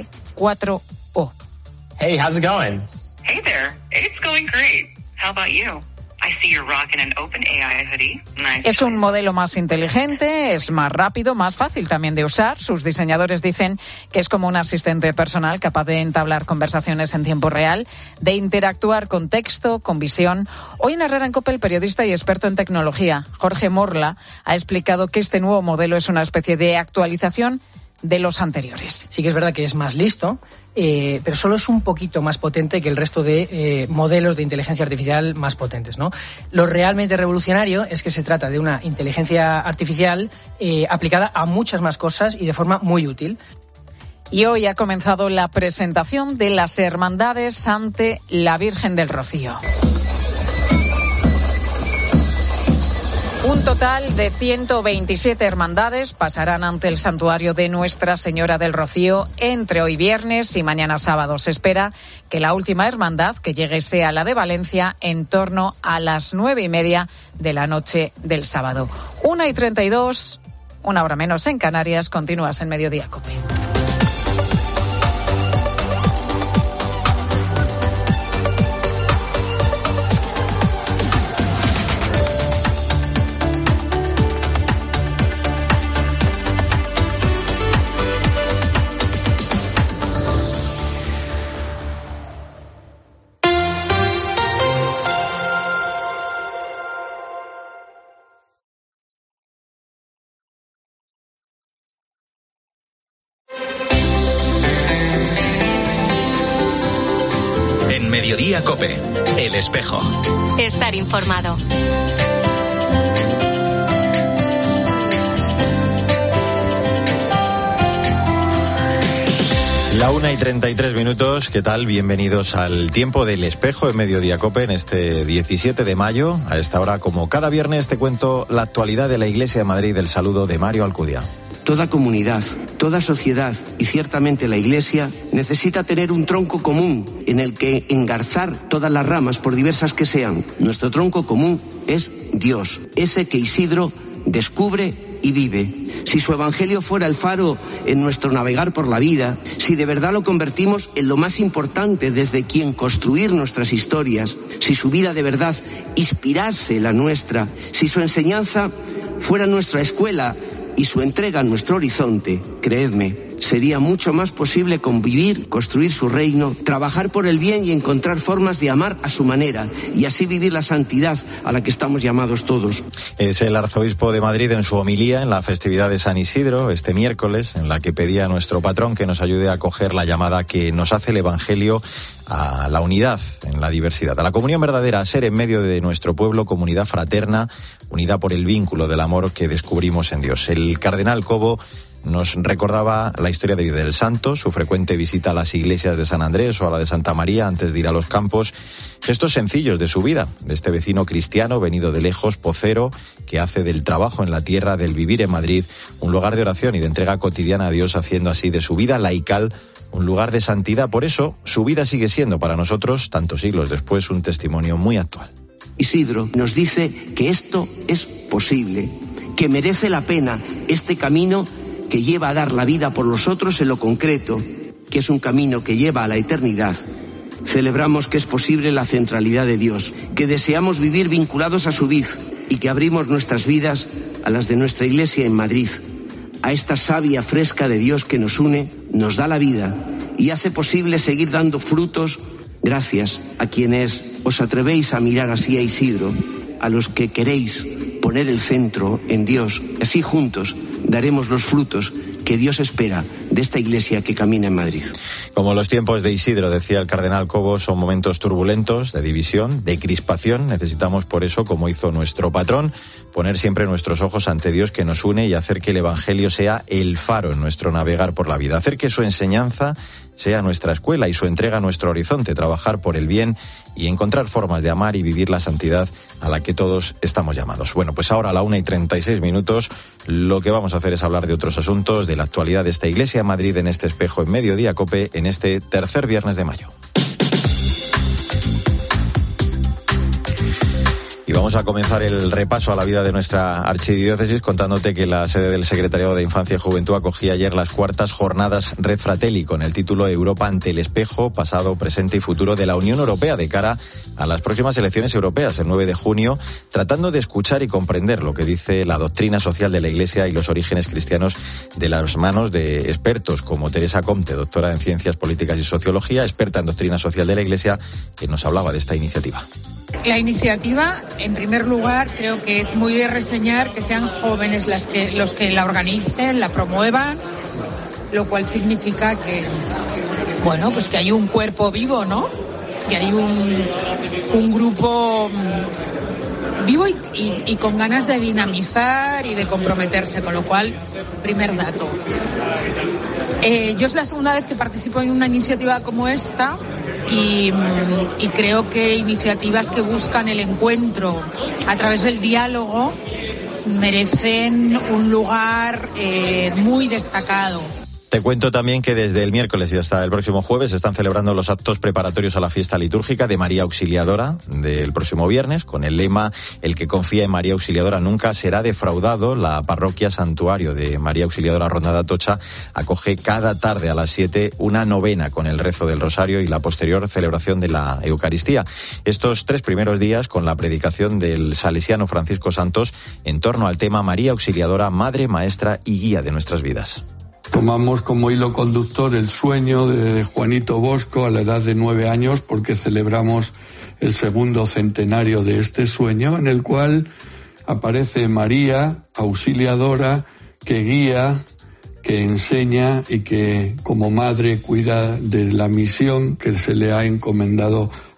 GPT-4o. Hey, how's it going? Hey there, it's going great. How about you? I see you're rocking an OpenAI hoodie. Nice. Es un modelo más inteligente, es más rápido, más fácil también de usar. Sus diseñadores dicen que es como un asistente personal capaz de entablar conversaciones en tiempo real, de interactuar con texto, con visión. Hoy en Herrera en COPE, el periodista y experto en tecnología, Jorge Morla, ha explicado que este nuevo modelo es una especie de actualización de los anteriores. Sí que es verdad que es más listo, pero solo es un poquito más potente que el resto de modelos de inteligencia artificial más potentes, ¿no? Lo realmente revolucionario es que se trata de una inteligencia artificial aplicada a muchas más cosas y de forma muy útil. Y hoy ha comenzado la presentación de las hermandades ante la Virgen del Rocío. Un total de 127 hermandades pasarán ante el santuario de Nuestra Señora del Rocío entre hoy viernes y mañana sábado. Se espera que la última hermandad que llegue sea la de Valencia en torno a las 9:30 de la noche del sábado. 1:32, una hora menos en Canarias. Continúas en Mediodía COPE. Mediodía COPE, El Espejo. Estar informado. La 1:33. ¿Qué tal? Bienvenidos al tiempo del Espejo en Mediodía COPE en este 17 de mayo. A esta hora, como cada viernes, te cuento la actualidad de la Iglesia de Madrid. El saludo de Mario Alcudia. toda comunidad, toda sociedad y ciertamente la Iglesia necesita tener un tronco común en el que engarzar todas las ramas, por diversas que sean. Nuestro tronco común es Dios, ese que Isidro descubre y vive. Si su evangelio fuera el faro en nuestro navegar por la vida, si de verdad lo convertimos en lo más importante desde quien construir nuestras historias, si su vida de verdad inspirase la nuestra, si su enseñanza fuera nuestra escuela y su entrega nuestro horizonte, creedme, sería mucho más posible convivir, construir su reino, trabajar por el bien y encontrar formas de amar a su manera y así vivir la santidad a la que estamos llamados todos. Es el arzobispo de Madrid en su homilía en la festividad de San Isidro, este miércoles, en la que pedía a nuestro patrón que nos ayude a acoger la llamada que nos hace el Evangelio a la unidad en la diversidad, a la comunión verdadera, a ser en medio de nuestro pueblo comunidad fraterna, unida por el vínculo del amor que descubrimos en Dios. El cardenal Cobo nos recordaba la historia de vida del santo, su frecuente visita a las iglesias de San Andrés o a la de Santa María antes de ir a los campos, gestos sencillos de su vida, de este vecino cristiano venido de lejos, pocero, que hace del trabajo en la tierra, del vivir en Madrid, un lugar de oración y de entrega cotidiana a Dios, haciendo así de su vida laical un lugar de santidad. Por eso, su vida sigue siendo para nosotros, tantos siglos después, un testimonio muy actual. Isidro nos dice que esto es posible, que merece la pena este camino que lleva a dar la vida por los otros en lo concreto, que es un camino que lleva a la eternidad. Celebramos que es posible la centralidad de Dios, que deseamos vivir vinculados a su vid y que abrimos nuestras vidas a las de nuestra Iglesia en Madrid. A esta savia fresca de Dios que nos une, nos da la vida y hace posible seguir dando frutos gracias a quienes os atrevéis a mirar así a Isidro, a los que queréis poner el centro en Dios. Así juntos daremos los frutos que Dios espera de esta Iglesia que camina en Madrid. Como los tiempos de Isidro, decía el cardenal Cobo, son momentos turbulentos, de división, de crispación. Necesitamos por eso, como hizo nuestro patrón, poner siempre nuestros ojos ante Dios que nos une y hacer que el Evangelio sea el faro en nuestro navegar por la vida. Hacer que su enseñanza sea nuestra escuela y su entrega nuestro horizonte. Trabajar por el bien y encontrar formas de amar y vivir la santidad a la que todos estamos llamados. Bueno, pues ahora a la 1:36, lo que vamos a hacer es hablar de otros asuntos, de la actualidad de esta Iglesia en Madrid en este espejo en Mediodía COPE en este tercer viernes de mayo. Y vamos a comenzar el repaso a la vida de nuestra archidiócesis contándote que la sede del Secretariado de Infancia y Juventud acogía ayer las cuartas jornadas Red Fratelli con el título Europa ante el espejo, pasado, presente y futuro de la Unión Europea de cara a las próximas elecciones europeas el 9 de junio, tratando de escuchar y comprender lo que dice la doctrina social de la Iglesia y los orígenes cristianos de las manos de expertos como Teresa Comte, doctora en Ciencias Políticas y Sociología, experta en doctrina social de la Iglesia, que nos hablaba de esta iniciativa. La iniciativa, en primer lugar, creo que es muy de reseñar que sean jóvenes los que la organicen, la promuevan, lo cual significa que, bueno, pues que hay un cuerpo vivo, ¿no? Que hay un grupo vivo y con ganas de dinamizar y de comprometerse, con lo cual, primer dato. Yo es la segunda vez que participo en una iniciativa como esta y creo que iniciativas que buscan el encuentro a través del diálogo merecen un lugar muy destacado. Te cuento también que desde el miércoles y hasta el próximo jueves se están celebrando los actos preparatorios a la fiesta litúrgica de María Auxiliadora del próximo viernes, con el lema "El que confía en María Auxiliadora nunca será defraudado". La parroquia Santuario de María Auxiliadora Ronda de Atocha acoge cada tarde a las 7 una novena con el rezo del Rosario y la posterior celebración de la Eucaristía. Estos 3 primeros días con la predicación del salesiano Francisco Santos en torno al tema María Auxiliadora, Madre, Maestra y Guía de nuestras vidas. Tomamos como hilo conductor el sueño de Juanito Bosco a la edad de 9 años, porque celebramos el segundo centenario de este sueño, en el cual aparece María Auxiliadora, que guía, que enseña y que como madre cuida de la misión que se le ha encomendado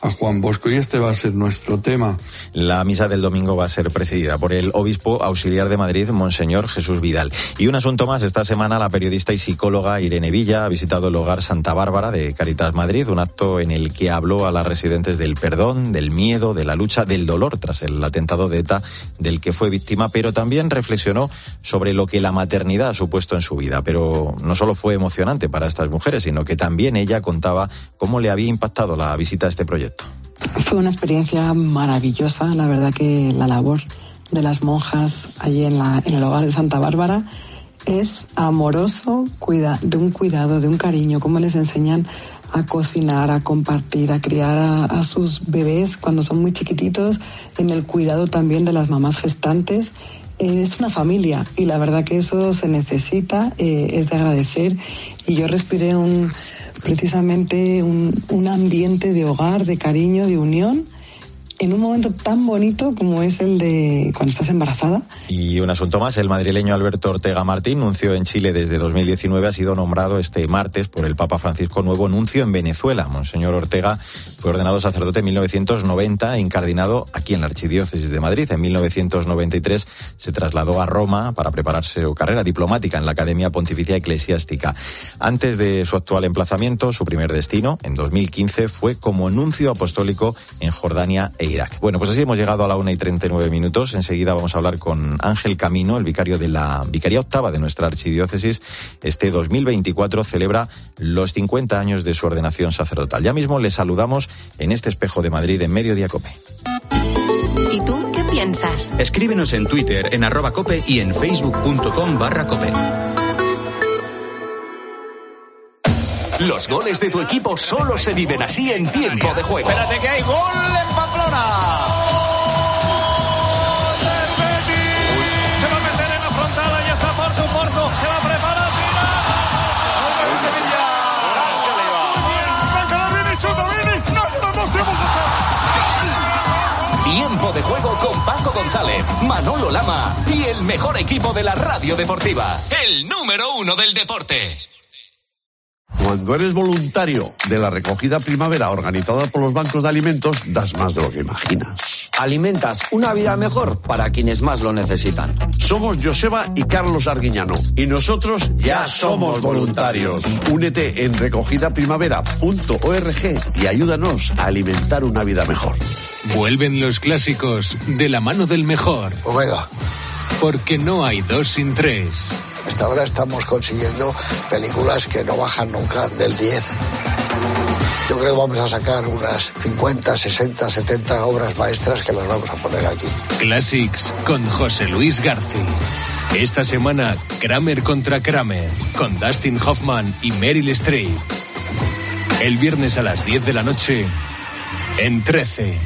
a Juan Bosco. Y este va a ser nuestro tema. La misa del domingo va a ser presidida por el obispo auxiliar de Madrid, Monseñor Jesús Vidal. Y un asunto más, esta semana la periodista y psicóloga Irene Villa ha visitado el hogar Santa Bárbara de Caritas Madrid, un acto en el que habló a las residentes del perdón, del miedo, de la lucha, del dolor tras el atentado de ETA del que fue víctima, pero también reflexionó sobre lo que la maternidad ha supuesto en su vida. Pero no solo fue emocionante para estas mujeres, sino que también ella contaba cómo le había impactado la visita a este proyecto. Fue una experiencia maravillosa, la verdad que la labor de las monjas allí en el hogar de Santa Bárbara es amoroso, de un cuidado, de un cariño, cómo les enseñan a cocinar, a compartir, a criar a sus bebés cuando son muy chiquititos, en el cuidado también de las mamás gestantes. Es una familia y la verdad que eso se necesita, es de agradecer, y yo respiré precisamente un ambiente de hogar, de cariño, de unión, en un momento tan bonito como es el de cuando estás embarazada. Y un asunto más, el madrileño Alberto Ortega Martín, nuncio en Chile desde 2019, ha sido nombrado este martes por el Papa Francisco nuevo nuncio en Venezuela. Monseñor Ortega fue ordenado sacerdote en 1990 e incardinado aquí en la Archidiócesis de Madrid. En 1993 se trasladó a Roma para prepararse su carrera diplomática en la Academia Pontificia Eclesiástica. Antes de su actual emplazamiento, su primer destino, en 2015, fue como nuncio apostólico en Jordania e Irak. Bueno, pues así hemos llegado a la 1:39. Enseguida vamos a hablar con Ángel Camino, el vicario de la Vicaría Octava de nuestra Archidiócesis. Este 2024 celebra los 50 años de su ordenación sacerdotal. Ya mismo le saludamos en este espejo de Madrid en Mediodía COPE. ¿Y tú qué piensas? Escríbenos en Twitter en @cope y en facebook.com/cope. Los goles de tu equipo solo se viven así en tiempo de juego. Espérate que hay gol en Pamplona. Se va a meter en la frontal, ya está Porto, se va a preparar, tira. ¡Gol del Sevilla! Tiempo de juego con Paco González, Manolo Lama y el mejor equipo de la radio deportiva. El número 1 del deporte. Cuando eres voluntario de la recogida primavera organizada por los bancos de alimentos, das más de lo que imaginas. Alimentas una vida mejor para quienes más lo necesitan. Somos Joseba y Carlos Arguiñano y nosotros ya somos voluntarios. Únete en recogidaprimavera.org y ayúdanos a alimentar una vida mejor. Vuelven los clásicos de la mano del mejor. Omega. Porque no hay 2 sin 3. Hasta ahora estamos consiguiendo películas que no bajan nunca del 10. Yo creo que vamos a sacar unas 50, 60, 70 obras maestras que las vamos a poner aquí. Classics con José Luis García. Esta semana, Kramer contra Kramer, con Dustin Hoffman y Meryl Streep. El viernes a las 10 de la noche, en 13.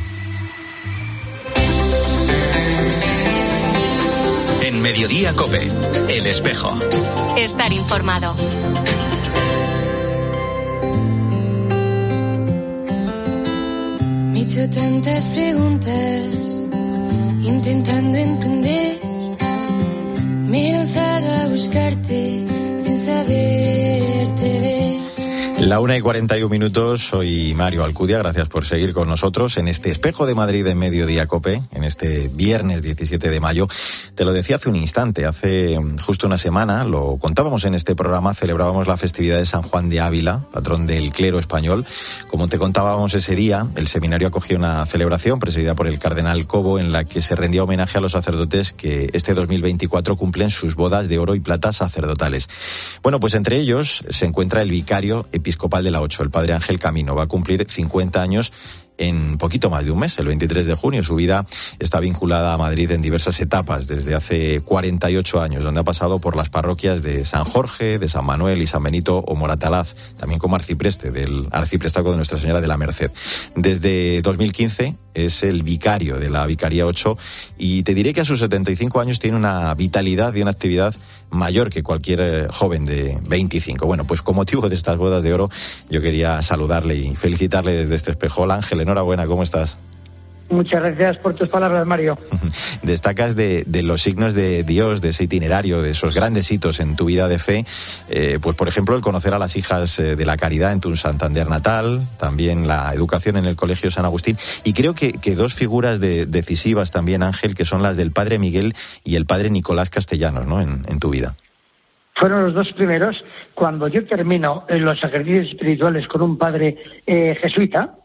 En Mediodía COPE, El Espejo. Estar informado. Me he hecho tantas preguntas, intentando entender. Me he lanzado a buscarte sin saberte ver. La 1:41, soy Mario Alcudia, gracias por seguir con nosotros en este espejo de Madrid en Mediodía COPE, en este viernes 17 de mayo. Te lo decía hace un instante, hace justo una semana, lo contábamos en este programa, celebrábamos la festividad de San Juan de Ávila, patrón del clero español. Como te contábamos ese día, el seminario acogió una celebración presidida por el cardenal Cobo en la que se rendía homenaje a los sacerdotes que este 2024 cumplen sus bodas de oro y plata sacerdotales. Bueno, pues entre ellos se encuentra el vicario episcopal de la 8, el padre Ángel Camino. Va a cumplir 50 años en poquito más de un mes, el 23 de junio. Su vida está vinculada a Madrid en diversas etapas, desde hace 48 años, donde ha pasado por las parroquias de San Jorge, de San Manuel y San Benito o Moratalaz, también como arcipreste del arciprestazgo de Nuestra Señora de la Merced. Desde 2015 es el vicario de la Vicaría 8 y te diré que a sus 75 años tiene una vitalidad y una actividad mayor que cualquier joven de 25. Bueno, pues con motivo de estas bodas de oro, yo quería saludarle y felicitarle desde este espejo. Hola Ángel, enhorabuena, ¿cómo estás? Muchas gracias por tus palabras, Mario. Destacas de los signos de Dios, de ese itinerario, de esos grandes hitos en tu vida de fe, pues por ejemplo el conocer a las hijas de la caridad en tu Santander natal, también la educación en el Colegio San Agustín, y creo que dos figuras decisivas también, Ángel, que son las del padre Miguel y el padre Nicolás Castellanos, ¿no?, en tu vida. Fueron los dos primeros. Cuando yo termino los ejercicios espirituales con un padre jesuita,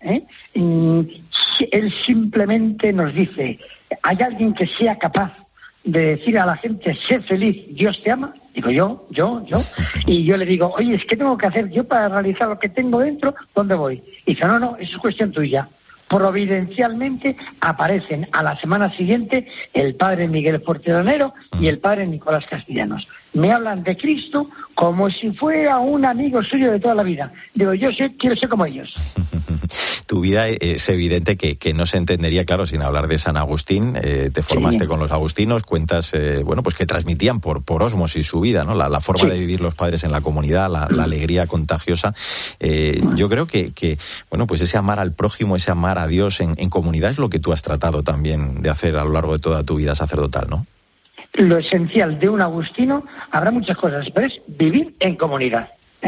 él simplemente nos dice: ¿hay alguien que sea capaz de decir a la gente, sé feliz, Dios te ama? Digo, yo. Y yo le digo, oye, ¿qué tengo que hacer yo para realizar lo que tengo dentro? ¿Dónde voy? Y dice, no, eso es cuestión tuya. Providencialmente aparecen a la semana siguiente el padre Miguel Porteronero y el padre Nicolás Castellanos. Me hablan de Cristo como si fuera un amigo suyo de toda la vida. Digo, quiero ser como ellos. Tu vida es evidente que no se entendería, claro, sin hablar de San Agustín. Te formaste con los agustinos, cuentas, pues que transmitían por ósmosis su vida, ¿no? La forma de vivir los padres en la comunidad, la alegría contagiosa. Yo creo que, pues ese amar al prójimo, ese amar a Dios en comunidad es lo que tú has tratado también de hacer a lo largo de toda tu vida sacerdotal, ¿no? Lo esencial de un agustino, habrá muchas cosas, pero es vivir en comunidad.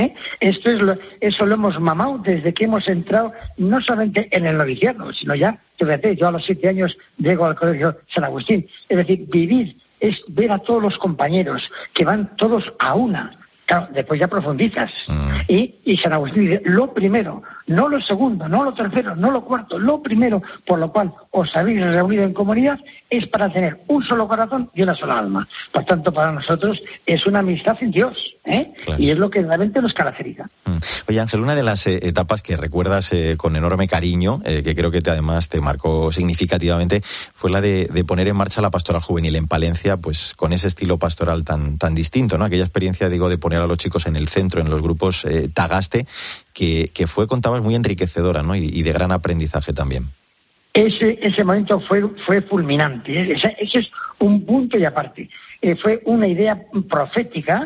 Eso lo hemos mamado desde que hemos entrado no solamente en el noviciado, sino ya, fíjate, yo a los 7 años llego al Colegio San Agustín. Es decir, vivir es ver a todos los compañeros que van todos a una. Claro, después ya profundizas. Y San Agustín dice, lo primero, no lo segundo, no lo tercero, no lo cuarto, lo primero, por lo cual os habéis reunido en comunidad, es para tener un solo corazón y una sola alma. Por tanto, para nosotros es una amistad en Dios, Claro. Y es lo que realmente nos caracteriza. Oye, Ángel, una de las etapas que recuerdas con enorme cariño, que creo que además te marcó significativamente, fue la de poner en marcha la pastoral juvenil en Palencia, pues con ese estilo pastoral tan distinto, ¿no? Aquella experiencia, digo, de poner a los chicos en el centro, en los grupos Tagaste, que fue, contabas, muy enriquecedora, ¿no? Y de gran aprendizaje también. Ese momento fue fulminante. Ese es un punto y aparte. Fue una idea profética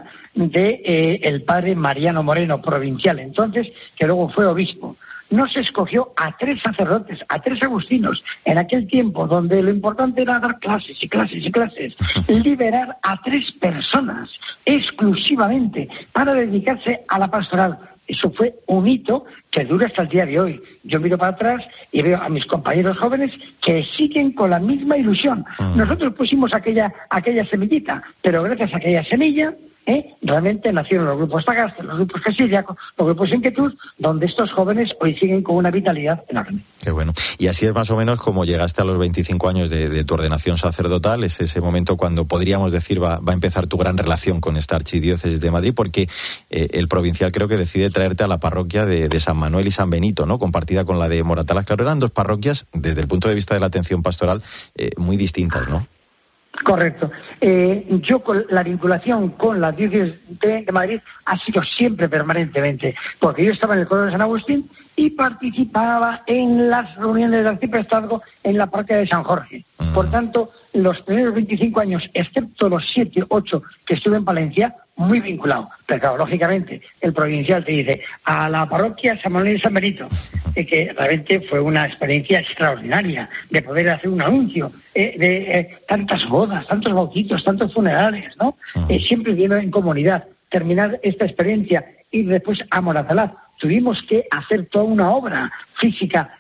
de el padre Mariano Moreno, provincial entonces, que luego fue obispo. No se escogió a 3 sacerdotes, a 3 agustinos, en aquel tiempo donde lo importante era dar clases y clases y clases. Liberar a 3 personas exclusivamente para dedicarse a la pastoral. Eso fue un hito que dura hasta el día de hoy. Yo miro para atrás y veo a mis compañeros jóvenes que siguen con la misma ilusión. Nosotros pusimos aquella semillita, pero gracias a aquella semilla, realmente nacieron los grupos Tagaste, los grupos Casillacos, los grupos Inquietud, donde estos jóvenes hoy siguen con una vitalidad enorme. Qué bueno. Y así es más o menos como llegaste a los 25 años de tu ordenación sacerdotal. Es ese momento cuando podríamos decir va a empezar tu gran relación con esta archidiócesis de Madrid, porque el provincial creo que decide traerte a la parroquia de San Manuel y San Benito, ¿no? Compartida con la de Moratalaz. Claro, eran 2 parroquias, desde el punto de vista de la atención pastoral, muy distintas, ¿no? Correcto. Yo con la vinculación con la diócesis de Madrid ha sido siempre permanentemente, porque yo estaba en el Colegio de San Agustín y participaba en las reuniones del arciprestazgo en la parroquia de San Jorge. Por tanto, los primeros 25 años, excepto los 7, 8 que estuve en Palencia, muy vinculado. Pero claro, lógicamente, el provincial te dice a la parroquia San Manuel y San Benito, que realmente fue una experiencia extraordinaria de poder hacer un anuncio de tantas bodas, tantos bautizos, tantos funerales, ¿no? Siempre viendo en comunidad, terminar esta experiencia y después a Moratalaz. Tuvimos que hacer toda una obra física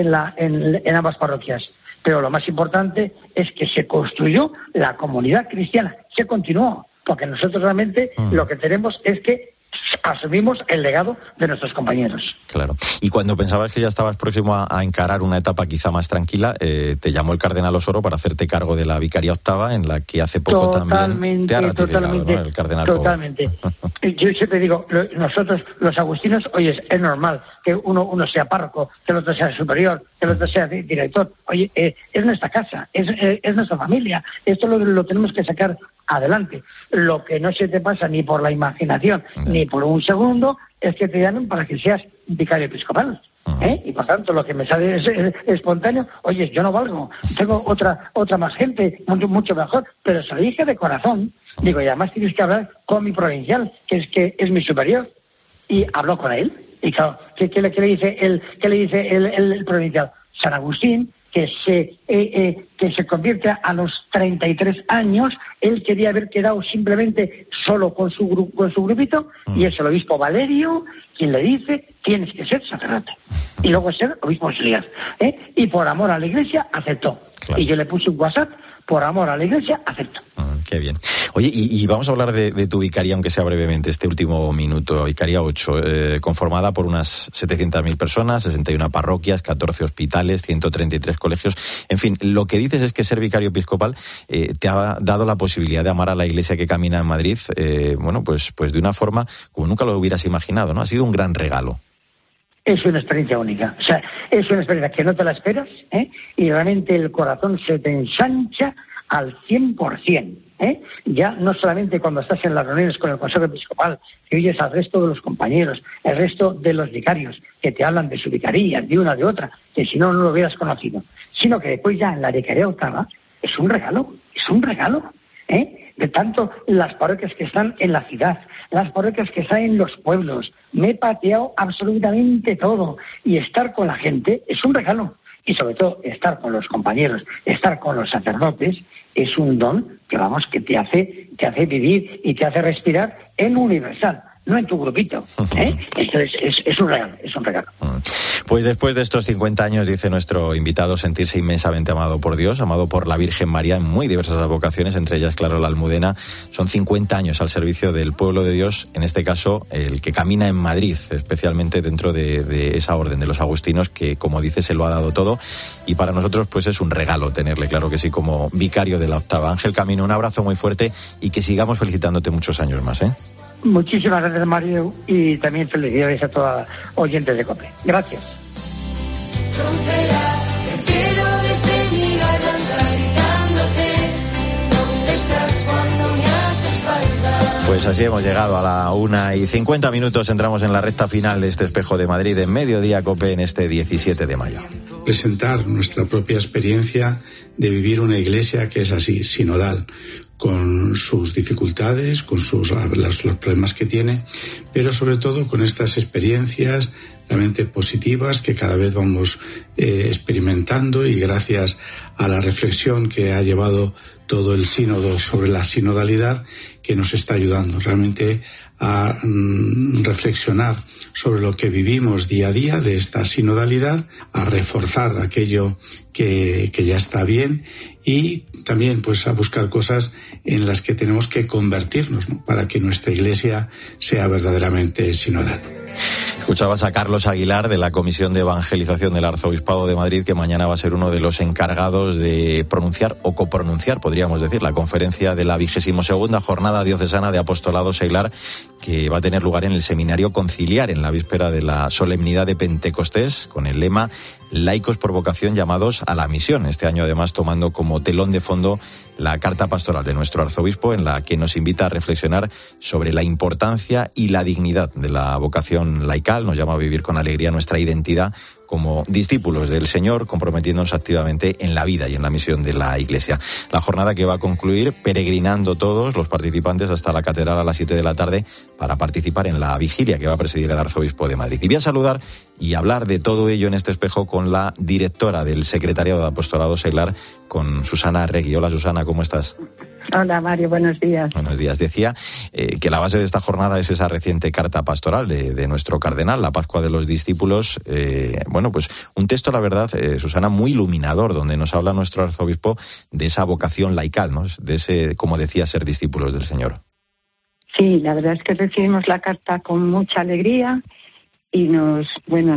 en ambas parroquias. Pero lo más importante es que se construyó la comunidad cristiana, se continuó, porque nosotros realmente lo que tenemos es que asumimos el legado de nuestros compañeros. Claro. Y cuando pensabas que ya estabas próximo a encarar una etapa quizá más tranquila, te llamó el cardenal Osoro para hacerte cargo de la Vicaría Octava, en la que hace poco también te ha ratificado, ¿no? El cardenal. Totalmente. Yo siempre digo, nosotros los agustinos, oye, es normal que uno sea párroco, que el otro sea superior, que el otro sea director. Oye, es nuestra casa, es nuestra familia. Esto lo tenemos que sacar adelante. Lo que no se te pasa ni por la imaginación ni por un segundo es que te llamen para que seas vicario episcopal. Y por tanto lo que me sale es espontáneo. Oye, yo no valgo, tengo otra más gente, mucho mejor, pero se lo dije de corazón. Digo, y además tienes que hablar con mi provincial, que es mi superior. Y habló con él. Y claro, ¿qué le dice el provincial? San Agustín que se convierte a los 33 años. Él quería haber quedado simplemente solo con su grupito, y es el obispo Valerio quien le dice: tienes que ser sacerdote y luego ser obispo auxiliar, y por amor a la Iglesia aceptó. Claro. Y yo le puse un WhatsApp: por amor a la Iglesia acepto. Qué bien. Oye, y vamos a hablar de tu vicaría, aunque sea brevemente, este último minuto. Vicaría 8, conformada por unas 700.000 personas, 61 parroquias, 14 hospitales, 133 colegios. En fin, lo que dices es que ser vicario episcopal te ha dado la posibilidad de amar a la Iglesia que camina en Madrid, pues de una forma como nunca lo hubieras imaginado, ¿no? Ha sido un gran regalo. Es una experiencia única. O sea, es una experiencia que no te la esperas, y realmente el corazón se te ensancha al 100%. Ya no solamente cuando estás en las reuniones con el Consejo Episcopal, que oyes al resto de los compañeros, el resto de los vicarios, que te hablan de su vicaría, de una, de otra, que si no, no lo hubieras conocido, sino que después ya en la vicaría octava es un regalo, de tanto las parroquias que están en la ciudad, las parroquias que están en los pueblos. Me he pateado absolutamente todo, y estar con la gente es un regalo. Y sobre todo estar con los compañeros, estar con los sacerdotes, es un don que te hace vivir y te hace respirar en universal, no en tu grupito. Entonces es un regalo. Pues después de estos 50 años, dice nuestro invitado, sentirse inmensamente amado por Dios, amado por la Virgen María en muy diversas vocaciones, entre ellas, claro, la Almudena. Son 50 años al servicio del pueblo de Dios, en este caso, el que camina en Madrid, especialmente dentro de esa orden de los agustinos, que, como dice, se lo ha dado todo. Y para nosotros, pues es un regalo tenerle, claro que sí, como vicario de la octava. Ángel Camino, un abrazo muy fuerte y que sigamos felicitándote muchos años más, ¿eh? Muchísimas gracias, Mario, y también felicidades a todos los oyentes de COPE. Gracias. Romperá el cielo desde mi garganta gritándote: ¿dónde estás cuando me haces falta? Pues así hemos llegado a la 1:50. Entramos en la recta final de este Espejo de Madrid en Mediodía COPE en este 17 de mayo. Presentar nuestra propia experiencia de vivir una iglesia que es así, sinodal, con sus dificultades, con los problemas que tiene, pero sobre todo con estas experiencias realmente positivas que cada vez vamos experimentando, y gracias a la reflexión que ha llevado todo el sínodo sobre la sinodalidad, que nos está ayudando realmente a reflexionar sobre lo que vivimos día a día de esta sinodalidad, a reforzar aquello que ya está bien, y también pues a buscar cosas en las que tenemos que convertirnos, ¿no?, para que nuestra iglesia sea verdaderamente sinodal. Escuchabas a Carlos Aguilar, de la Comisión de Evangelización del Arzobispado de Madrid, que mañana va a ser uno de los encargados de pronunciar o copronunciar, podríamos decir, la conferencia de la 22ª Jornada Diocesana de Apostolado Seglar, que va a tener lugar en el Seminario Conciliar en la víspera de la solemnidad de Pentecostés, con el lema Laicos por vocación llamados a la misión. Este año, además, tomando como telón de fondo la carta pastoral de nuestro arzobispo, en la que nos invita a reflexionar sobre la importancia y la dignidad de la vocación laical. Nos llama a vivir con alegría nuestra identidad como discípulos del Señor, comprometiéndonos activamente en la vida y en la misión de la Iglesia. La jornada que va a concluir peregrinando todos los participantes hasta la catedral a las 7 de la tarde para participar en la vigilia que va a presidir el arzobispo de Madrid. Y voy a saludar y hablar de todo ello en este espejo con la directora del Secretariado de Apostolado Seglar, con Susana Arregui. Hola, Susana, ¿cómo estás? Hola, Mario, buenos días. Buenos días. Decía que la base de esta jornada es esa reciente carta pastoral de nuestro cardenal, la Pascua de los Discípulos. Pues un texto, la verdad, Susana, muy iluminador, donde nos habla nuestro arzobispo de esa vocación laical, ¿no?, de ese, como decía, ser discípulos del Señor. Sí, la verdad es que recibimos la carta con mucha alegría y nos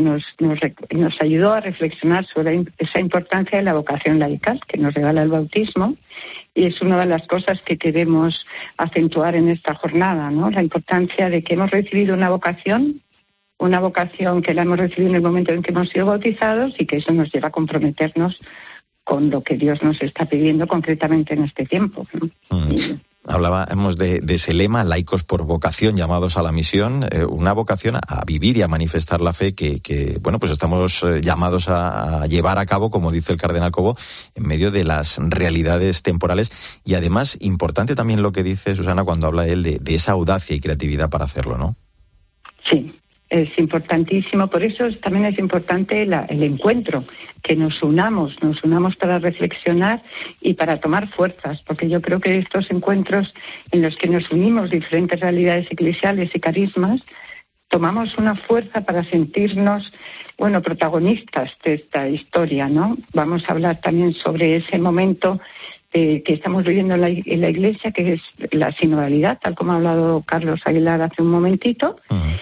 ayudó a reflexionar sobre esa importancia de la vocación laical que nos regala el bautismo, y es una de las cosas que queremos acentuar en esta jornada, ¿no? La importancia de que hemos recibido una vocación que la hemos recibido en el momento en que hemos sido bautizados, y que eso nos lleva a comprometernos con lo que Dios nos está pidiendo concretamente en este tiempo, ¿no? Hablábamos de ese lema, laicos por vocación llamados a la misión, una vocación a vivir y a manifestar la fe que pues estamos llamados a llevar a cabo, como dice el cardenal Cobo, en medio de las realidades temporales. Y además, importante también lo que dice Susana cuando habla él de esa audacia y creatividad para hacerlo, ¿no? Sí, es importantísimo. Por eso también es importante el encuentro, que nos unamos para reflexionar y para tomar fuerzas, porque yo creo que estos encuentros en los que nos unimos diferentes realidades eclesiales y carismas, tomamos una fuerza para sentirnos, protagonistas de esta historia, ¿no? Vamos a hablar también sobre ese momento que estamos viviendo en la Iglesia, que es la sinodalidad, tal como ha hablado Carlos Aguilar hace un momentito,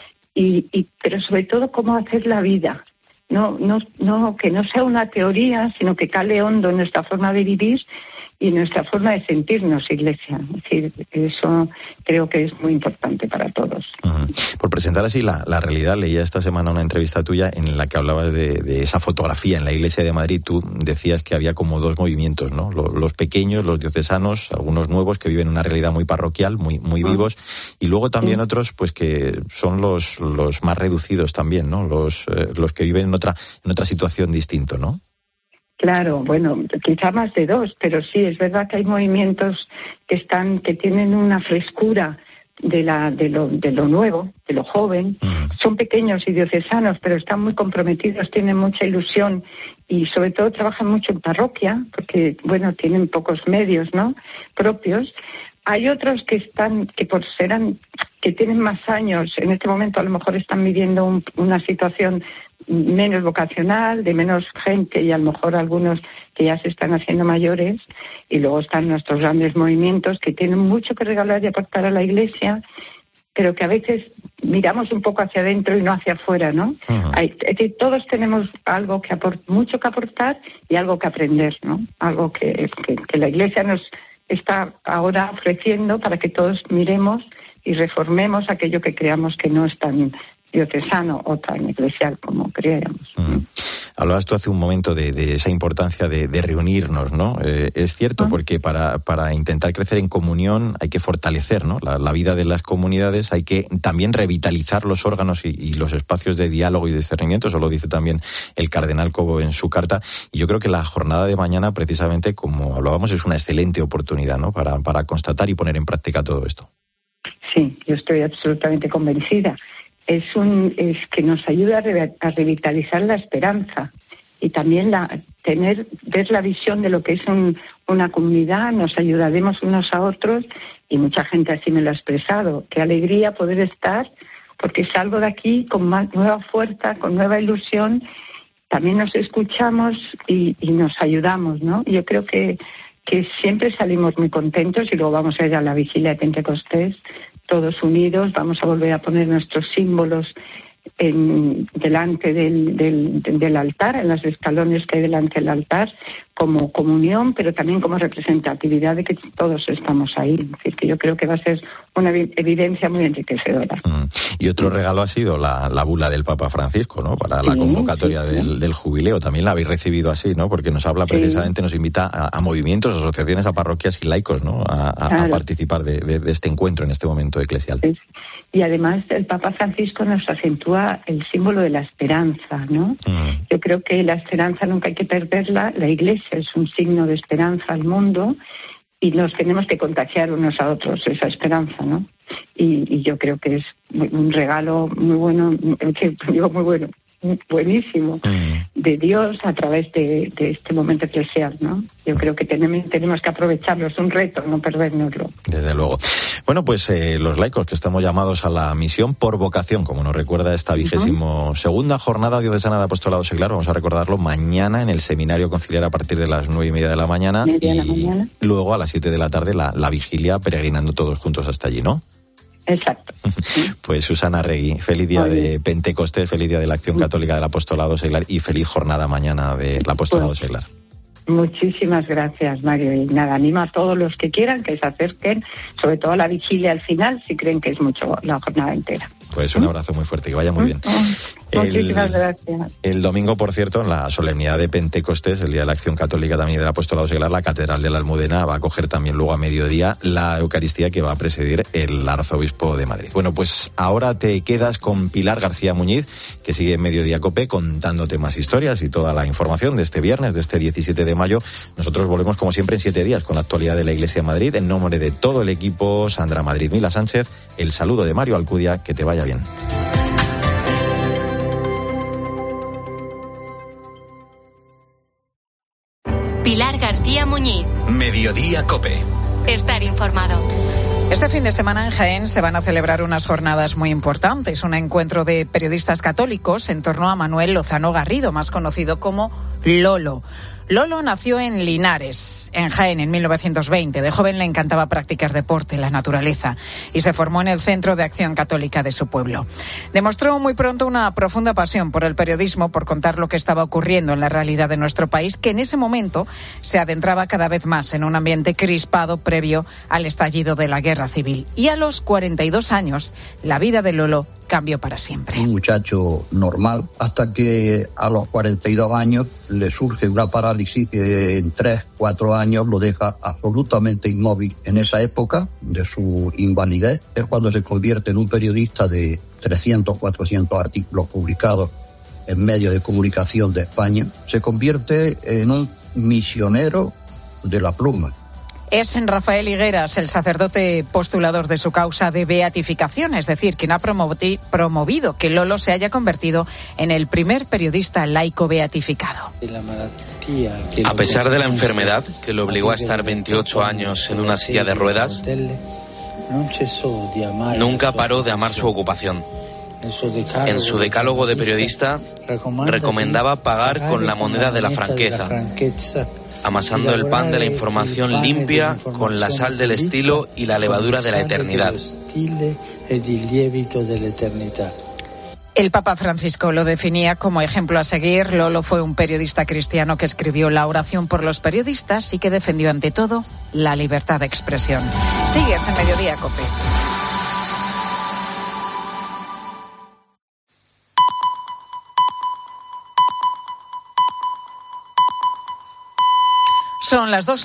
pero sobre todo cómo hacer la vida. No, que no sea una teoría, sino que cale hondo en nuestra forma de vivir y en nuestra forma de sentirnos Iglesia. Es decir, eso creo que es muy importante para todos. Por presentar así la realidad, leía esta semana una entrevista tuya en la que hablabas de esa fotografía en la Iglesia de Madrid. Tú decías que había como dos movimientos, ¿no? Los pequeños, los diocesanos, algunos nuevos que viven una realidad muy parroquial, muy vivos, y luego también otros pues que son los más reducidos también, ¿no? Los que viven en otra situación distinta, ¿no? Claro, quizá más de dos, pero sí, es verdad que hay movimientos que tienen una frescura de lo nuevo, de lo joven. Son pequeños y diocesanos, pero están muy comprometidos, tienen mucha ilusión y sobre todo trabajan mucho en parroquia, porque, tienen pocos medios, ¿no?, propios. Hay otros que tienen más años, en este momento a lo mejor están viviendo una situación menos vocacional, de menos gente, y a lo mejor algunos que ya se están haciendo mayores, y luego están nuestros grandes movimientos que tienen mucho que regalar y aportar a la Iglesia, pero que a veces miramos un poco hacia adentro y no hacia afuera, ¿no? Es decir, todos tenemos algo mucho que aportar y algo que aprender, ¿no? Algo que la Iglesia nos está ahora ofreciendo para que todos miremos y reformemos aquello que creamos que no es tan diocesano o tan eclesial como creíamos. Hablabas tú hace un momento de esa importancia de reunirnos, ¿no? Es cierto, porque para intentar crecer en comunión hay que fortalecer, ¿no?, la vida de las comunidades, hay que también revitalizar los órganos y los espacios de diálogo y discernimiento, eso lo dice también el cardenal Cobo en su carta, y yo creo que la jornada de mañana, precisamente, como hablábamos, es una excelente oportunidad, ¿no?, para constatar y poner en práctica todo esto. Sí, yo estoy absolutamente convencida. Es que nos ayuda a revitalizar la esperanza y también ver la visión de lo que es una comunidad. Nos ayudaremos unos a otros y mucha gente así me lo ha expresado. Qué alegría poder estar, porque salgo de aquí con nueva fuerza, con nueva ilusión. También nos escuchamos y nos ayudamos, ¿no? Yo creo que siempre salimos muy contentos y luego vamos a ir a la vigilia de Pentecostés todos unidos, vamos a volver a poner nuestros símbolos delante del altar, en los escalones que hay delante del altar, como comunión, pero también como representatividad de que todos estamos ahí. Es decir, que yo creo que va a ser una evidencia muy enriquecedora. Y otro regalo ha sido la bula del Papa Francisco, ¿no?, para la convocatoria del jubileo. También la habéis recibido así, ¿no?, porque nos habla precisamente, nos invita a movimientos, asociaciones, a parroquias y laicos, ¿no?, a participar de este encuentro en este momento eclesial. Sí. Y además el Papa Francisco nos acentúa el símbolo de la esperanza, ¿no? Yo creo que la esperanza nunca hay que perderla. La Iglesia es un signo de esperanza al mundo y nos tenemos que contagiar unos a otros esa esperanza, ¿no? Y yo creo que es un regalo muy bueno, buenísimo, de Dios a través de este momento eclesial, ¿no? Yo creo que tenemos que aprovecharlo, es un reto, no perdérnoslo. Desde luego. Bueno, pues los laicos que estamos llamados a la misión por vocación, como nos recuerda esta 22ª Jornada Diocesana de Apostolado Seglar, vamos a recordarlo mañana en el Seminario Conciliar a partir de las 9:30 de la mañana. Luego a las 7 de la tarde la vigilia, peregrinando todos juntos hasta allí, ¿no? Exacto. Pues Susana Regui, feliz día de Pentecostés, feliz día de la Acción Católica del Apostolado Seglar y feliz jornada mañana del Apostolado Seglar. Muchísimas gracias, Mario. Y nada, animo a todos los que quieran que se acerquen, sobre todo a la vigilia al final, si creen que es mucho la jornada entera. Pues un abrazo muy fuerte, que vaya muy bien. Muchísimas gracias. El domingo, por cierto, en la solemnidad de Pentecostés, el Día de la Acción Católica también del Apostolado Seglar, la Catedral de la Almudena va a acoger también luego a mediodía la Eucaristía que va a presidir el Arzobispo de Madrid. Bueno, pues ahora te quedas con Pilar García Muñiz, que sigue en Mediodía COPE contándote más historias y toda la información de este viernes, de este 17 de mayo. Nosotros volvemos como siempre en 7 días con la actualidad de la Iglesia de Madrid. En nombre de todo el equipo, Sandra Madrid, Mila Sánchez, el saludo de Mario Alcudia, que te vaya bien. Muñiz. Mediodía COPE. Estar informado. Este fin de semana en Jaén se van a celebrar unas jornadas muy importantes, un encuentro de periodistas católicos en torno a Manuel Lozano Garrido, más conocido como Lolo. Lolo nació en Linares, en Jaén, en 1920. De joven le encantaba practicar deporte, la naturaleza, y se formó en el Centro de Acción Católica de su pueblo. Demostró muy pronto una profunda pasión por el periodismo, por contar lo que estaba ocurriendo en la realidad de nuestro país, que en ese momento se adentraba cada vez más en un ambiente crispado previo al estallido de la Guerra Civil. Y a los 42 años, la vida de Lolo cambió para siempre. Un muchacho normal, hasta que a los 42 años le surge una parálisis que en 3-4 años lo deja absolutamente inmóvil. En esa época de su invalidez es cuando se convierte en un periodista de 300-400 artículos publicados en medios de comunicación de España. Se convierte en un misionero de la pluma. Es Rafael Higueras, el sacerdote postulador de su causa de beatificación, es decir, quien ha promovido que Lolo se haya convertido en el primer periodista laico beatificado. A pesar de la enfermedad que lo obligó a estar 28 años en una silla de ruedas, nunca paró de amar su ocupación. En su decálogo de periodista recomendaba pagar con la moneda de la franqueza, amasando el pan de la información limpia con la sal del estilo y la levadura de la eternidad. El Papa Francisco lo definía como ejemplo a seguir. Lolo fue un periodista cristiano que escribió la oración por los periodistas y que defendió ante todo la libertad de expresión. Sigues en Mediodía COPE. Son las 2.